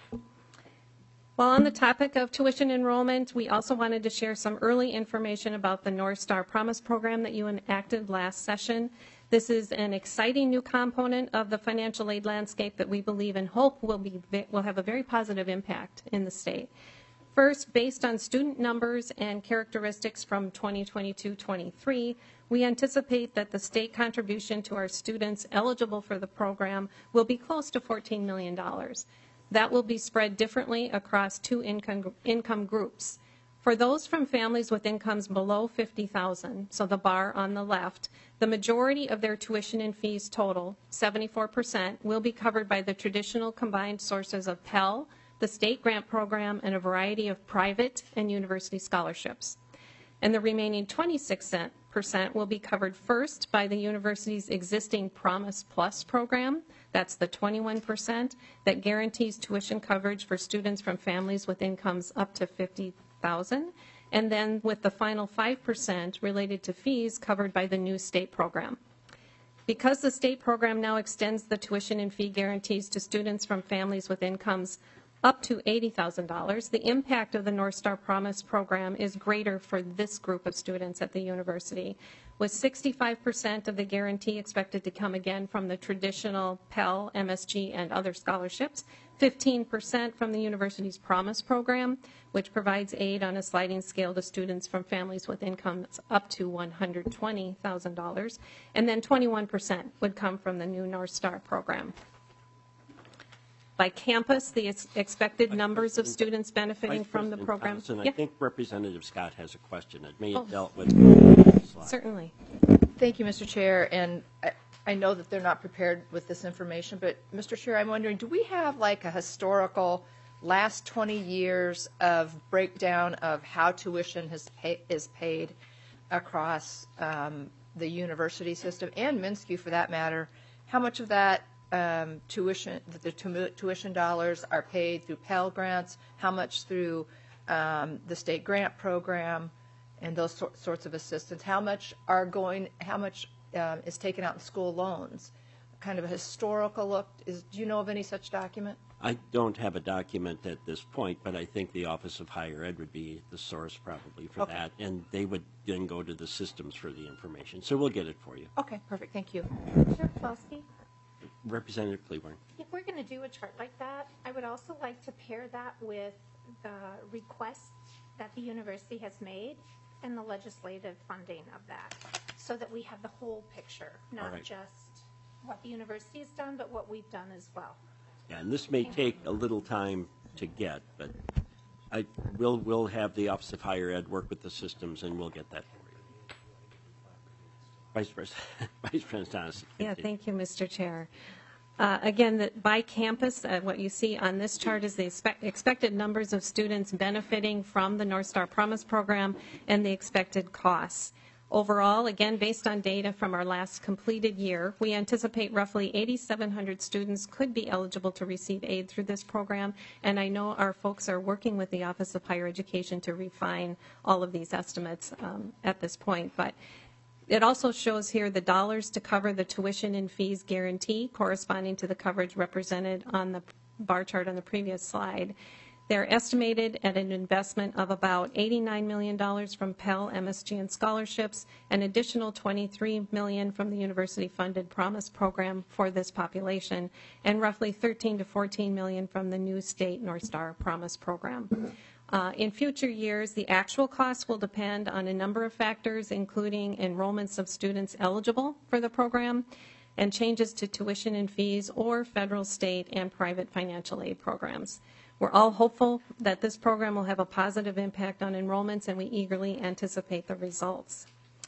While on the topic of tuition enrollment, we also wanted to share some early information about the North Star Promise program that you enacted last session. This is an exciting new component of the financial aid landscape that we believe and hope will be will have a very positive impact in the state. First, based on student numbers and characteristics from twenty twenty-two twenty-three, we anticipate that the state contribution to our students eligible for the program will be close to fourteen million dollars. That will be spread differently across two income, income groups. For those from families with incomes below fifty thousand dollars, so the bar on the left, the majority of their tuition and fees total, seventy-four percent, will be covered by the traditional combined sources of Pell, the state grant program, and a variety of private and university scholarships. And the remaining twenty-six percent will be covered first by the university's existing Promise Plus program. That's the twenty-one percent that guarantees tuition coverage for students from families with incomes up to fifty thousand dollars, and then with the final five percent related to fees covered by the new state program. Because the state program now extends the tuition and fee guarantees to students from families with incomes up to eighty thousand dollars, the impact of the North Star Promise program is greater for this group of students at the university. with sixty-five percent of the guarantee expected to come again from the traditional Pell, M S G, and other scholarships, fifteen percent from the university's Promise program, which provides aid on a sliding scale to students from families with incomes up to one hundred twenty thousand dollars, and then twenty-one percent would come from the new North Star program. By campus, the ex- expected numbers of students benefiting Vice from the President program. Thompson, Yeah, I think Representative Scott has a question. It may Oh. have dealt with. certainly. Thank you, Mister Chair, and I, I know that they're not prepared with this information, but Mister Chair, I'm wondering, do we have like a historical last twenty years of breakdown of how tuition has pay, is paid across um, the university system and Minsky for that matter? How much of that um, tuition, that the tu- tuition dollars are paid through Pell Grants? How much through um, the state grant program? And those sor- sorts of assistance, how much are going, how much um, is taken out in school loans? Kind of a historical look. Is, do you know of any such document? I don't have a document at this point, but I think the Office of Higher Ed would be the source probably for Okay. that, and they would then go to the systems for the information. So we'll get it for you. Okay, perfect. Thank you. Chair Pulaski, Representative Cleburne. if we're going to do a chart like that, I would also like to pair that with the requests that the university has made and the legislative funding of that, so that we have the whole picture, All not right. just what the university has done, but what we've done as well. Yeah, and this may take a little time to get, but I will we'll have the Office of Higher Ed work with the systems, and we'll get that for you. Vice President, Vice President Thomas. Yeah, thank you, Mister Chair. Uh, again, the, by campus, uh, what you see on this chart is the expect, expected numbers of students benefiting from the North Star Promise program and the expected costs. Overall, again, based on data from our last completed year, we anticipate roughly eighty-seven hundred students could be eligible to receive aid through this program, and I know our folks are working with the Office of Higher Education to refine all of these estimates um, at this point. But it also shows here the dollars to cover the tuition and fees guarantee corresponding to the coverage represented on the bar chart on the previous slide. They're estimated at an investment of about eighty-nine million dollars from Pell, M S G, and scholarships, an additional twenty-three million dollars from the university-funded Promise program for this population, and roughly thirteen to fourteen million dollars from the new state North Star Promise program. Uh, in future years, the actual costs will depend on a number of factors, including enrollments of students eligible for the program and changes to tuition and fees or federal, state, and private financial aid programs. We're all hopeful that this program will have a positive impact on enrollments, and we eagerly anticipate the results.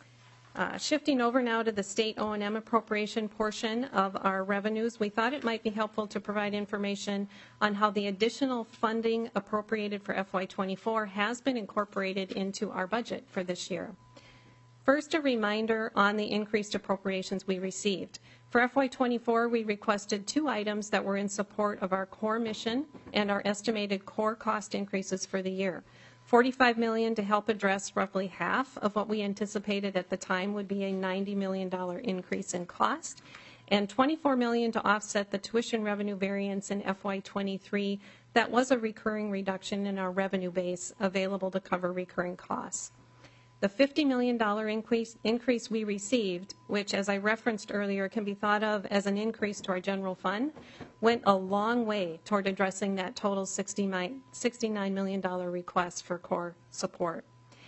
Uh, shifting over now to the state O and M appropriation portion of our revenues, we thought it might be helpful to provide information on how the additional funding appropriated for F Y twenty-four has been incorporated into our budget for this year. First, a reminder on the increased appropriations we received. For F Y twenty-four, we requested two items that were in support of our core mission and our estimated core cost increases for the year. forty-five million dollars to help address roughly half of what we anticipated at the time would be a ninety million dollars increase in cost, and twenty-four million dollars to offset the tuition revenue variance in F Y twenty-three that was a recurring reduction in our revenue base available to cover recurring costs. The fifty million dollars increase, increase we received, which, as I referenced earlier, can be thought of as an increase to our general fund, went a long way toward addressing that total sixty-nine million dollars request for core support.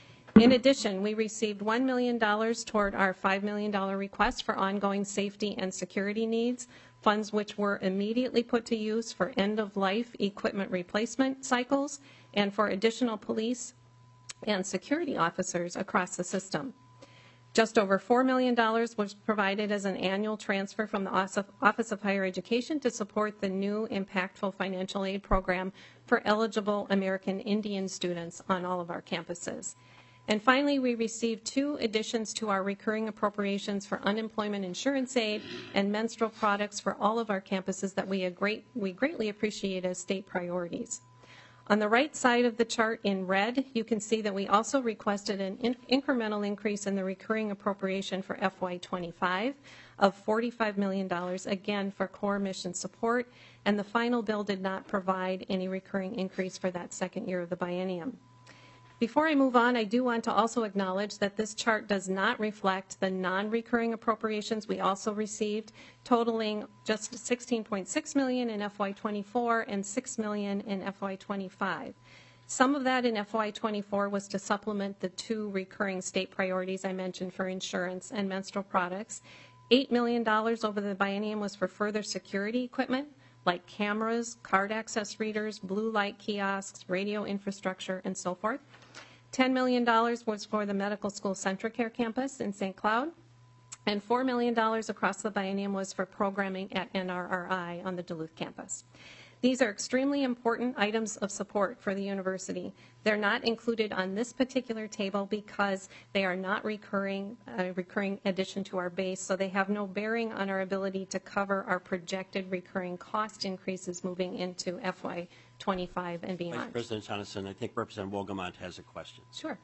In addition, we received one million dollars toward our five million dollars request for ongoing safety and security needs, funds which were immediately put to use for end-of-life equipment replacement cycles and for additional police and security officers across the system. Just over four million dollars was provided as an annual transfer from the Office of Higher Education to support the new impactful financial aid program for eligible American Indian students on all of our campuses. And finally, we received two additions to our recurring appropriations for unemployment insurance aid and menstrual products for all of our campuses that we, great, we greatly appreciate as state priorities. On the right side of the chart in red, you can see that we also requested an in incremental increase in the recurring appropriation for F Y twenty-five of forty-five million dollars, again for core mission support, and the final bill did not provide any recurring increase for that second year of the biennium. Before I move on, I do want to also acknowledge that this chart does not reflect the non-recurring appropriations we also received, totaling just sixteen point six million dollars in F Y twenty-four and six million dollars in F Y twenty-five. Some of that in F Y twenty-four was to supplement the two recurring state priorities I mentioned for insurance and menstrual products. eight million dollars over the biennium was for further security equipment like cameras, card access readers, blue light kiosks, radio infrastructure, and so forth. ten million dollars was for the Medical School Centricare campus in Saint Cloud, and four million dollars across the biennium was for programming at N R R I on the Duluth campus. These are extremely important items of support for the university. They're not included on this particular table because they are not recurring, uh, recurring addition to our base, so they have no bearing on our ability to cover our projected recurring cost increases moving into F Y twenty-five and beyond. Vice President Tonneson, I think Representative Wolgamott has a question. Sure.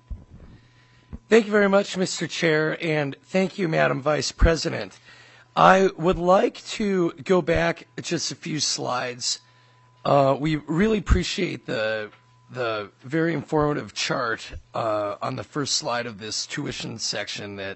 Thank you very much, Mister Chair, and thank you, Madam Vice President. I would like to go back just a few slides. Uh, we really appreciate the the very informative chart uh, on the first slide of this tuition section that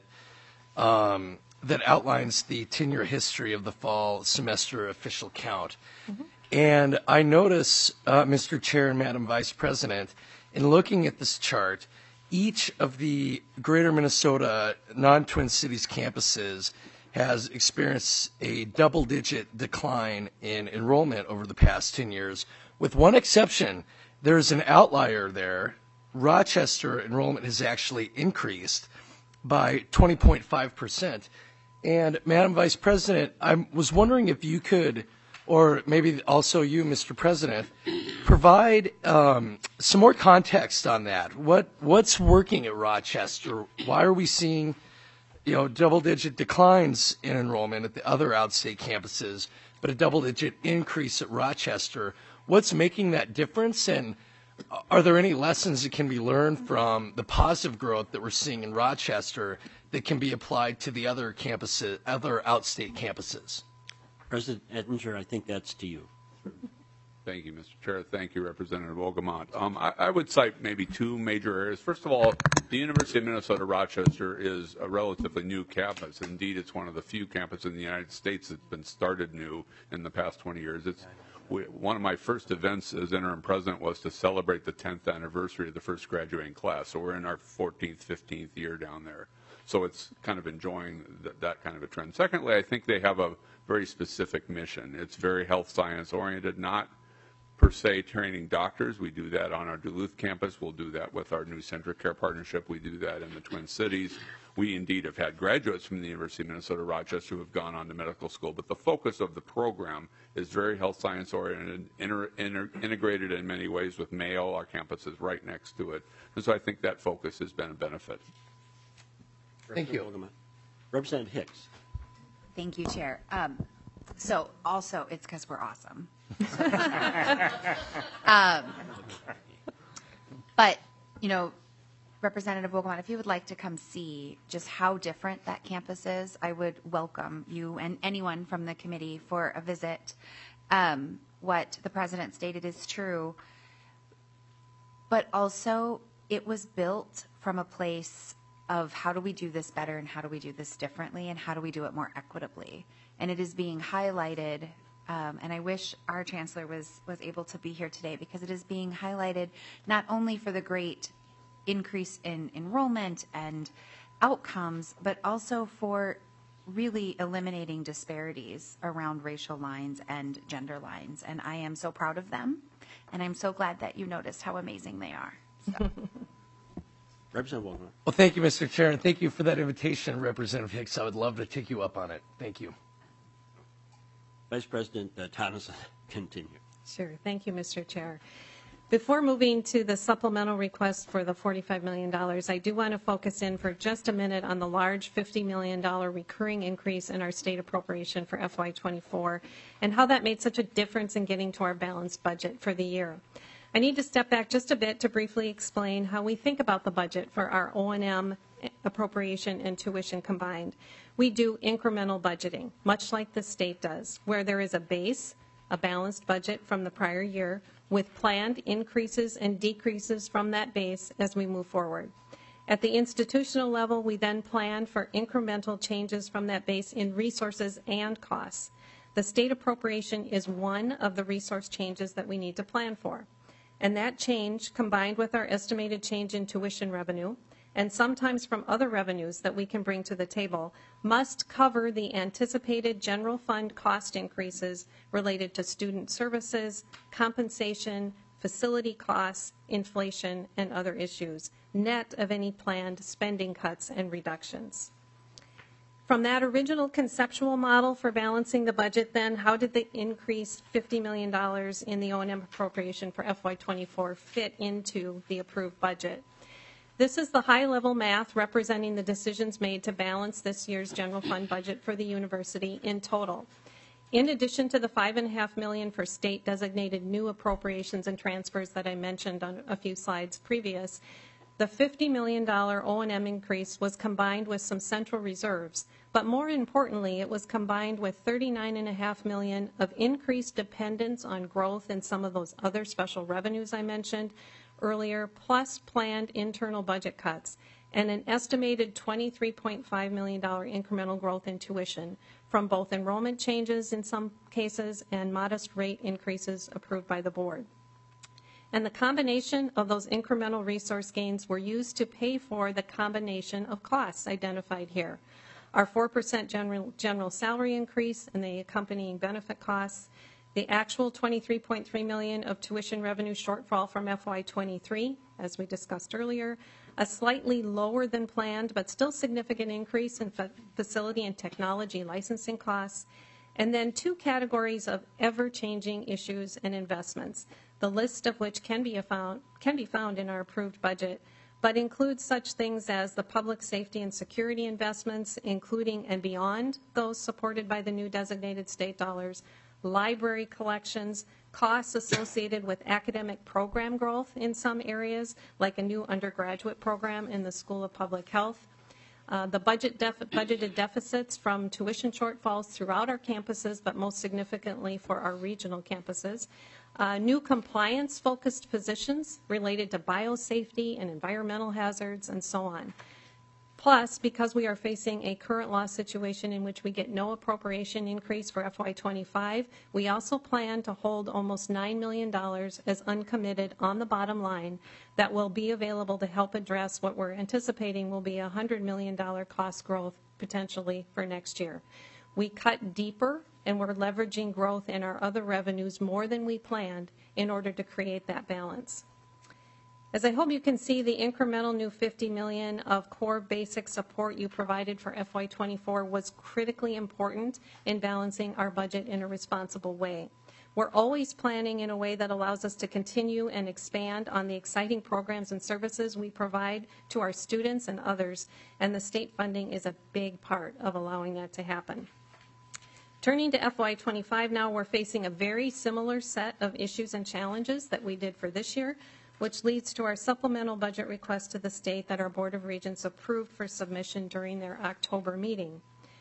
um, that outlines the ten-year history of the fall semester official count. Mm-hmm. And I notice, uh, Mister Chair and Madam Vice President, in looking at this chart, each of the Greater Minnesota non-Twin Cities campuses has experienced a double-digit decline in enrollment over the past ten years. With one exception, there's an outlier there. Rochester enrollment has actually increased by twenty point five percent. And Madam Vice President, I was wondering if you could, or maybe also you, Mister President, provide um, some more context on that. What what's working at Rochester? Why are we seeing you know, double-digit declines in enrollment at the other outstate campuses, but a double-digit increase at Rochester? What's making that difference, and are there any lessons that can be learned from the positive growth that we're seeing in Rochester that can be applied to the other campuses, other outstate campuses? President Ettinger, I think that's to you. Thank you, Mister Chair. Thank you, Representative Wolgamott. Um, I, I would cite maybe two major areas. First of all, the University of Minnesota Rochester is a relatively new campus. Indeed, it's one of the few campuses in the United States that's been started new in the past twenty years. It's we, one of my first events as interim president was to celebrate the tenth anniversary of the first graduating class. So we're in our fourteenth, fifteenth year down there. So it's kind of enjoying th that kind of a trend. Secondly, I think they have a very specific mission. It's very health science oriented, not per se training doctors. We do that on our Duluth campus. We'll do that with our new Centricare partnership. We do that in the Twin Cities. We indeed have had graduates from the University of Minnesota Rochester who have gone on to medical school, but the focus of the program is very health science oriented, inter, inter, integrated in many ways with Mayo. Our campus is right next to it. And so I think that focus has been a benefit. Thank you. Representative Hicks. Thank you, Chair. Um, so also, it's because we're awesome. um, but, you know, Representative Wolgamott, if you would like to come see just how different that campus is, I would welcome you and anyone from the committee for a visit. Um, what the President stated is true, but also it was built from a place of how do we do this better and how do we do this differently and how do we do it more equitably. And it is being highlighted, um, and I wish our Chancellor was, was able to be here today because it is being highlighted not only for the great increase in enrollment and outcomes, but also for really eliminating disparities around racial lines and gender lines. And I am so proud of them, and I'm so glad that you noticed how amazing they are. So. Representative Wolgamott. Well, thank you, Mister Chair, and thank you for that invitation, Representative Hicks. I would love to take you up on it. Thank you. Vice President uh, Tonneson, continue. Sure. Thank you, Mister Chair. Before moving to the supplemental request for the forty-five million dollars, I do want to focus in for just a minute on the large fifty million dollars recurring increase in our state appropriation for F Y twenty-four and how that made such a difference in getting to our balanced budget for the year. I need to step back just a bit to briefly explain how we think about the budget for our O and M appropriation and tuition combined. We do incremental budgeting, much like the state does, where there is a base, a balanced budget from the prior year, with planned increases and decreases from that base as we move forward. At the institutional level, we then plan for incremental changes from that base in resources and costs. The state appropriation is one of the resource changes that we need to plan for. And that change, combined with our estimated change in tuition revenue, and sometimes from other revenues that we can bring to the table, must cover the anticipated general fund cost increases related to student services, compensation, facility costs, inflation, and other issues, net of any planned spending cuts and reductions. From that original conceptual model for balancing the budget, then, how did the increased fifty million dollars in the O and M appropriation for F Y twenty-four fit into the approved budget? This is the high-level math representing the decisions made to balance this year's general fund budget for the university in total. In addition to the five and a half million for state-designated new appropriations and transfers that I mentioned on a few slides previous, the fifty million dollars O and M increase was combined with some central reserves, but more importantly, it was combined with thirty-nine and a half million dollars of increased dependence on growth in some of those other special revenues I mentioned earlier, plus planned internal budget cuts, and an estimated twenty-three point five million dollars incremental growth in tuition from both enrollment changes in some cases and modest rate increases approved by the board. And the combination of those incremental resource gains were used to pay for the combination of costs identified here. Our four percent general, general salary increase and the accompanying benefit costs, the actual twenty-three point three million dollars of tuition revenue shortfall from F Y twenty-three, as we discussed earlier, a slightly lower than planned but still significant increase in fa- facility and technology licensing costs, and then two categories of ever-changing issues and investments, the list of which can be found, can be found in our approved budget, but includes such things as the public safety and security investments, including and beyond those supported by the new designated state dollars, library collections, costs associated with academic program growth in some areas, like a new undergraduate program in the School of Public Health, uh, the budget def- budgeted deficits from tuition shortfalls throughout our campuses, but most significantly for our regional campuses, uh, new compliance-focused positions related to biosafety and environmental hazards, and so on. Plus, because we are facing a current law situation in which we get no appropriation increase for F Y twenty-five, we also plan to hold almost nine million dollars as uncommitted on the bottom line that will be available to help address what we're anticipating will be a one hundred million dollars cost growth potentially for next year. We cut deeper and we're leveraging growth in our other revenues more than we planned in order to create that balance. As I hope you can see, the incremental new fifty million dollars of core basic support you provided for F Y twenty-four was critically important in balancing our budget in a responsible way. We're always planning in a way that allows us to continue and expand on the exciting programs and services we provide to our students and others, and the state funding is a big part of allowing that to happen. Turning to F Y twenty-five now, we're facing a very similar set of issues and challenges that we did for this year, which leads to our supplemental budget request to the state that our Board of Regents approved for submission during their October meeting.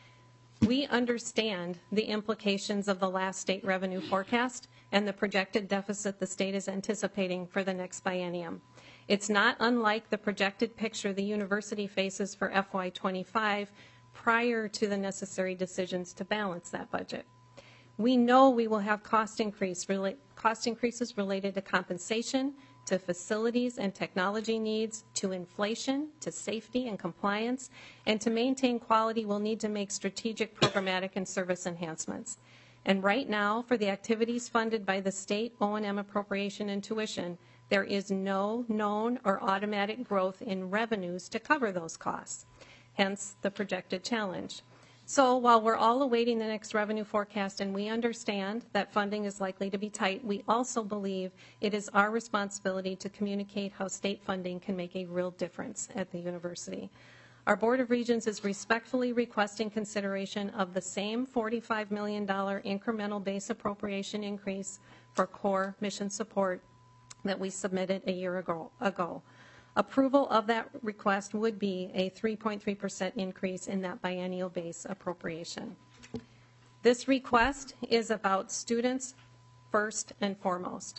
We understand the implications of the last state revenue forecast and the projected deficit the state is anticipating for the next biennium. It's not unlike the projected picture the university faces for F Y twenty-five prior to the necessary decisions to balance that budget. We know we will have cost increase, rela- cost increases related to compensation, to facilities and technology needs, to inflation, to safety and compliance, and to maintain quality, we'll need to make strategic, programmatic, and service enhancements. And right now, for the activities funded by the state O and M appropriation and tuition, there is no known or automatic growth in revenues to cover those costs, hence the projected challenge. So while we're all awaiting the next revenue forecast and we understand that funding is likely to be tight, we also believe it is our responsibility to communicate how state funding can make a real difference at the university. Our Board of Regents is respectfully requesting consideration of the same forty-five million dollars incremental base appropriation increase for core mission support that we submitted a year ago. ago. Approval of that request would be a three point three percent increase in that biennial base appropriation. This request is about students first and foremost.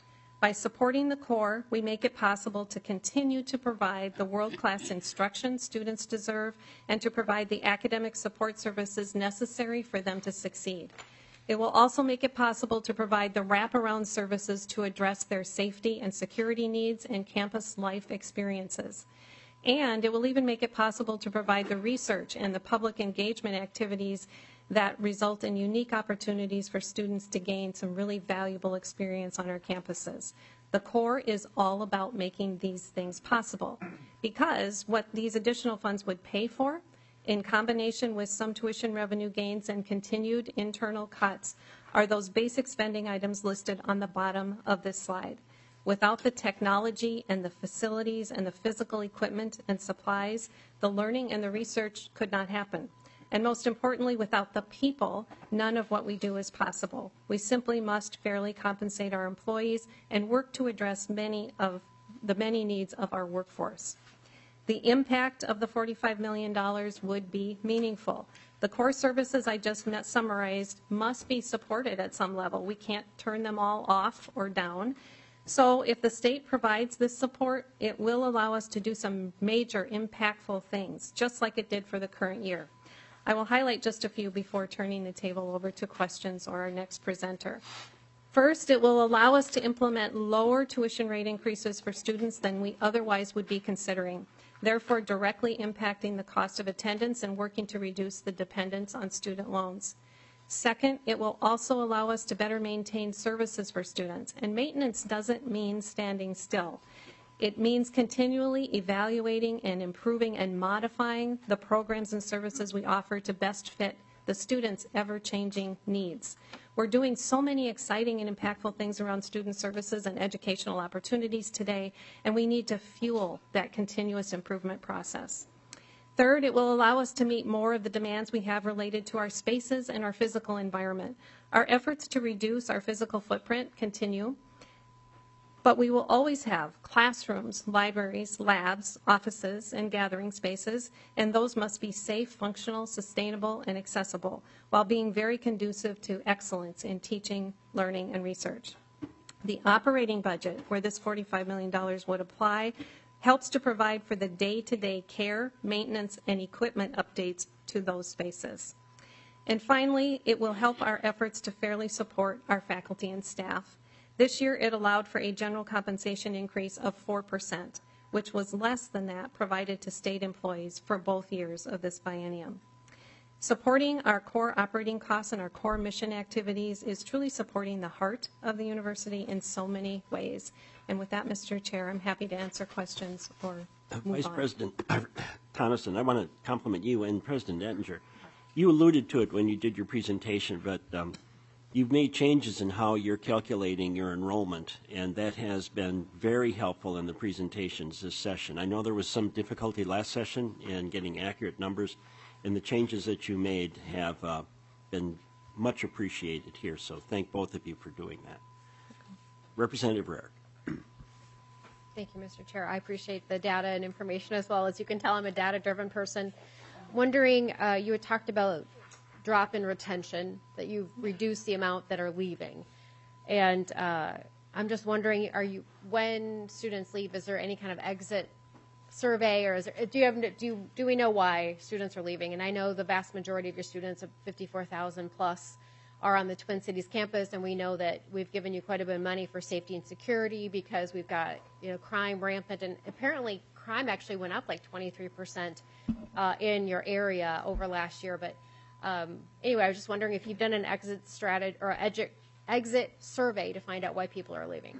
By supporting the core, we make it possible to continue to provide the world-class instruction students deserve and to provide the academic support services necessary for them to succeed. It will also make it possible to provide the wraparound services to address their safety and security needs and campus life experiences. And it will even make it possible to provide the research and the public engagement activities that result in unique opportunities for students to gain some really valuable experience on our campuses. The core is all about making these things possible because what these additional funds would pay for, in combination with some tuition revenue gains and continued internal cuts, are those basic spending items listed on the bottom of this slide. Without the technology and the facilities and the physical equipment and supplies, the learning and the research could not happen. And most importantly, without the people, none of what we do is possible. We simply must fairly compensate our employees and work to address many of the many needs of our workforce. The impact of the forty-five million dollars would be meaningful. The core services I just summarized must be supported at some level. We can't turn them all off or down. So if the state provides this support, it will allow us to do some major impactful things, just like it did for the current year. I will highlight just a few before turning the table over to questions or our next presenter. First, it will allow us to implement lower tuition rate increases for students than we otherwise would be considering, therefore directly impacting the cost of attendance and working to reduce the dependence on student loans. Second, it will also allow us to better maintain services for students, and maintenance doesn't mean standing still. It means continually evaluating and improving and modifying the programs and services we offer to best fit the students' ever-changing needs. We're doing so many exciting and impactful things around student services and educational opportunities today, and we need to fuel that continuous improvement process. Third, it will allow us to meet more of the demands we have related to our spaces and our physical environment. Our efforts to reduce our physical footprint continue, but we will always have classrooms, libraries, labs, offices, and gathering spaces, and those must be safe, functional, sustainable, and accessible, while being very conducive to excellence in teaching, learning, and research. The operating budget, where this forty-five million dollars would apply, helps to provide for the day-to-day care, maintenance, and equipment updates to those spaces. And finally, it will help our efforts to fairly support our faculty and staff. This year, it allowed for a general compensation increase of four percent, which was less than that provided to state employees for both years of this biennium. Supporting our core operating costs and our core mission activities is truly supporting the heart of the university in so many ways. And with that, Mister Chair, I'm happy to answer questions or move Vice on. President Tonneson, I want to compliment you and President Ettinger. You alluded to it when you did your presentation, but um, you've made changes in how you're calculating your enrollment, and that has been very helpful in the presentations this session. I know there was some difficulty last session in getting accurate numbers, and the changes that you made have uh, been much appreciated here, so thank both of you for doing that. Representative Rarick. Thank you, Mister Chair. I appreciate the data and information as well. As you can tell, I'm a data-driven person. Wondering, uh, you had talked about drop in retention, that you've reduced the amount that are leaving. And uh, I'm just wondering, are you, when students leave, is there any kind of exit survey, or is there, do you have, do you, do we know why students are leaving? And I know the vast majority of your students, of fifty-four thousand plus, are on the Twin Cities campus, and we know that we've given you quite a bit of money for safety and security because we've got, you know, crime rampant, and apparently crime actually went up like twenty-three percent uh, in your area over last year. But um, anyway, I was just wondering if you've done an exit strategy or exit exit survey to find out why people are leaving.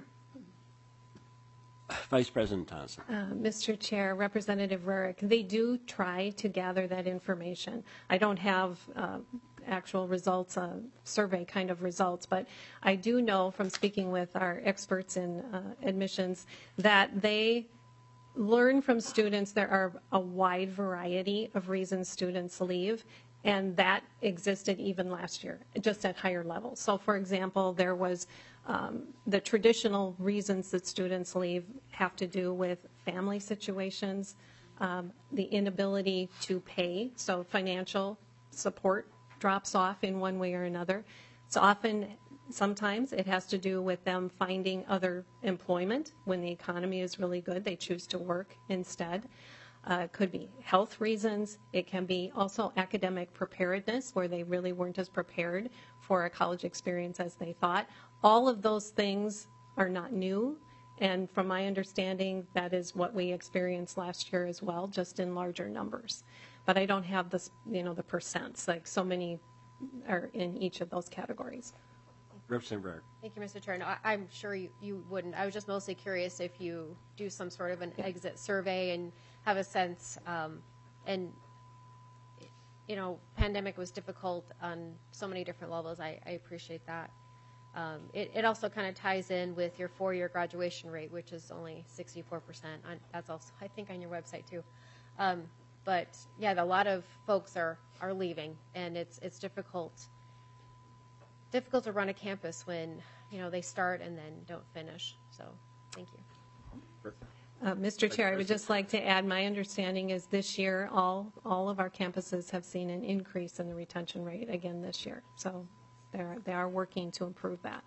Vice President Thompson. Uh, Mister Chair, Representative Rarick, they do try to gather that information. I don't have uh, actual results, uh, survey kind of results, but I do know from speaking with our experts in uh, admissions that they learn from students. There are a wide variety of reasons students leave, and that existed even last year, just at higher levels. So, for example, there was um, the traditional reasons that students leave have to do with family situations, um, the inability to pay, so financial support drops off in one way or another. It's often Sometimes it has to do with them finding other employment. When the economy is really good, they choose to work instead. Uh, it could be health reasons. It can be also academic preparedness, where they really weren't as prepared for a college experience as they thought. All of those things are not new. And from my understanding, that is what we experienced last year as well, just in larger numbers. But I don't have this, you know, the percents, like so many are in each of those categories. Representative Rare. Thank you, Mister Chair. No, I, I'm sure you, you wouldn't. I was just mostly curious if you do some sort of an exit survey and have a sense, um, and, you know, pandemic was difficult on so many different levels. I, I appreciate that. Um, it, it also kind of ties in with your four-year graduation rate, which is only sixty-four percent. On, that's also, I think, on your website, too. Um, but, yeah, a lot of folks are, are leaving, and it's it's difficult difficult to run a campus when, you know, they start and then don't finish. So, thank you. Uh, Mister Chair, I would just like to add, my understanding is this year, all, all of our campuses have seen an increase in the retention rate again this year. So they're, they are working to improve that.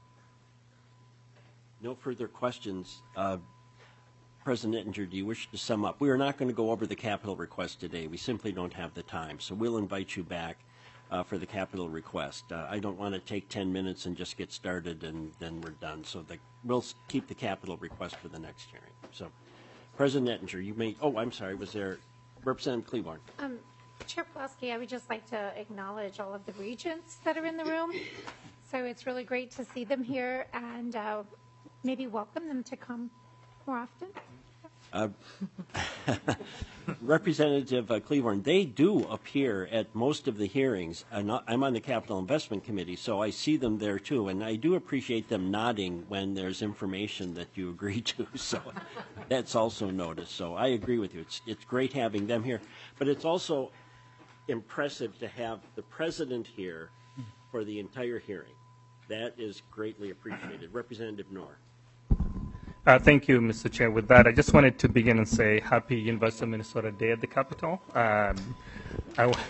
No further questions. Uh, President Ettinger, do you wish to sum up? We are not going to go over the capital request today. We simply don't have the time. So we'll invite you back uh, for the capital request. Uh, I don't want to take ten minutes and just get started and then we're done. So the, we'll keep the capital request for the next hearing. So, President Ettinger, you may, oh, I'm sorry, was there Representative Cleaborn? Um, Chair Pulaski, I would just like to acknowledge all of the regents that are in the room. So it's really great to see them here and uh, maybe welcome them to come more often. Uh, Representative uh, Cleaborn, they do appear at most of the hearings. I'm, not, I'm on the Capital Investment Committee, so I see them there too, and I do appreciate them nodding when there's information that you agree to. So that's also noticed. So I agree with you. It's it's great having them here, but it's also impressive to have the president here for the entire hearing. That is greatly appreciated. Representative Knorr. Uh, thank you, Mister Chair. With that, I just wanted to begin and say Happy University of Minnesota Day at the Capitol. Um, I w-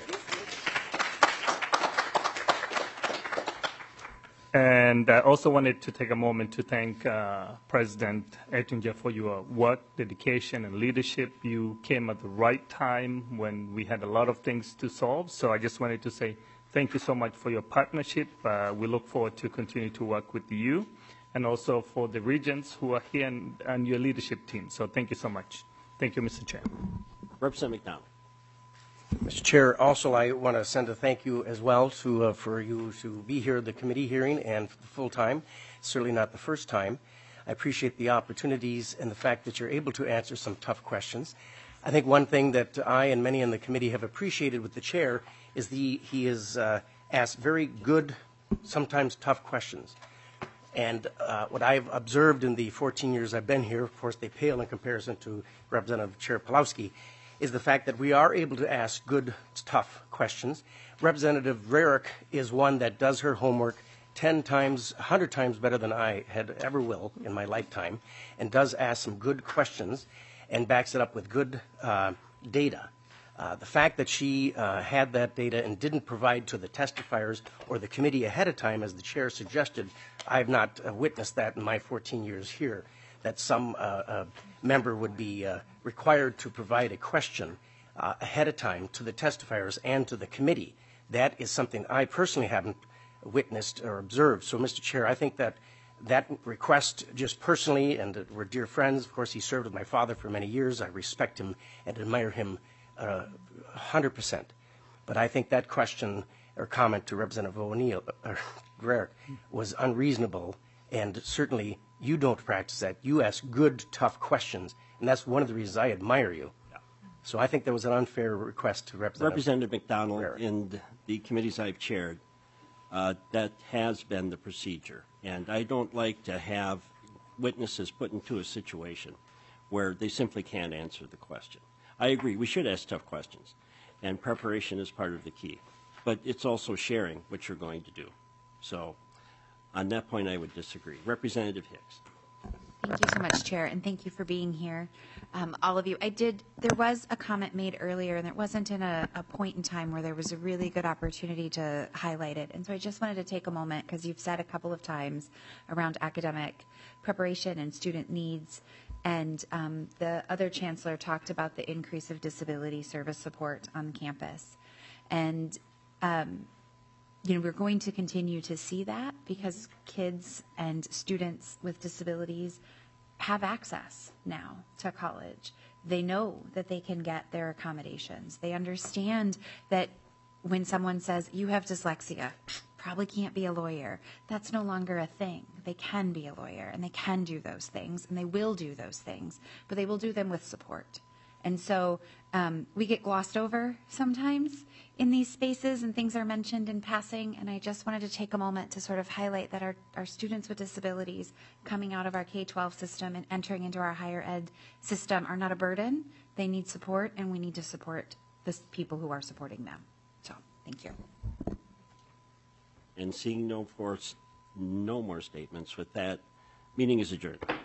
and I also wanted to take a moment to thank uh, President Ettinger for your work, dedication, and leadership. You came at the right time when we had a lot of things to solve. So I just wanted to say thank you so much for your partnership. Uh, we look forward to continue to work with you, and also for the regents who are here and, and your leadership team. So thank you so much. Thank you, Mister Chair. Representative McDonald. Mister Chair, also I want to send a thank you as well to uh, for you to be here at the committee hearing and full time. Certainly not the first time. I appreciate the opportunities and the fact that you're able to answer some tough questions. I think one thing that I and many in the committee have appreciated with the chair is the he has uh, asked very good, sometimes tough questions. And uh, what I've observed in the fourteen years I've been here, of course they pale in comparison to Representative Chair Pulowski, is the fact that we are able to ask good, tough questions. Representative Rarick is one that does her homework ten times, one hundred times better than I had ever will in my lifetime, and does ask some good questions and backs it up with good uh, data. Uh, the fact that she uh, had that data and didn't provide to the testifiers or the committee ahead of time, as the chair suggested, I have not uh, witnessed that in my fourteen years here, that some uh, uh, member would be uh, required to provide a question uh, ahead of time to the testifiers and to the committee. That is something I personally haven't witnessed or observed. So, Mister Chair, I think that that request, just personally, and uh, we're dear friends. Of course, he served with my father for many years. I respect him and admire him Uh, one hundred percent. But I think that question or comment to Representative O'Neill uh, Rarick was unreasonable, and certainly you don't practice that. You ask good, tough questions, and that's one of the reasons I admire you. Yeah. So I think that was an unfair request to Representative Representative McDonald, Rarick. in the committees I've chaired, uh, that has been the procedure. And I don't like to have witnesses put into a situation where they simply can't answer the question. I agree. We should ask tough questions, and preparation is part of the key. But it's also sharing what you're going to do. So on that point, I would disagree. Representative Hicks. Thank you so much, Chair, and thank you for being here, um, all of you. I did, there was a comment made earlier, and it wasn't in a, a point in time where there was a really good opportunity to highlight it. And so I just wanted to take a moment, because you've said a couple of times around academic preparation and student needs. And um, the other chancellor talked about the increase of disability service support on campus. And um, you know, we're going to continue to see that because kids and students with disabilities have access now to college. They know that they can get their accommodations. They understand that when someone says, you have dyslexia, probably can't be a lawyer, that's no longer a thing. They can be a lawyer, and they can do those things, and they will do those things, but they will do them with support. And so um, we get glossed over sometimes in these spaces, and things are mentioned in passing. And I just wanted to take a moment to sort of highlight that our, our students with disabilities coming out of our K twelve system and entering into our higher ed system are not a burden. They need support, and we need to support the people who are supporting them. So thank you. And seeing no, force, no more statements, with that, meeting is adjourned.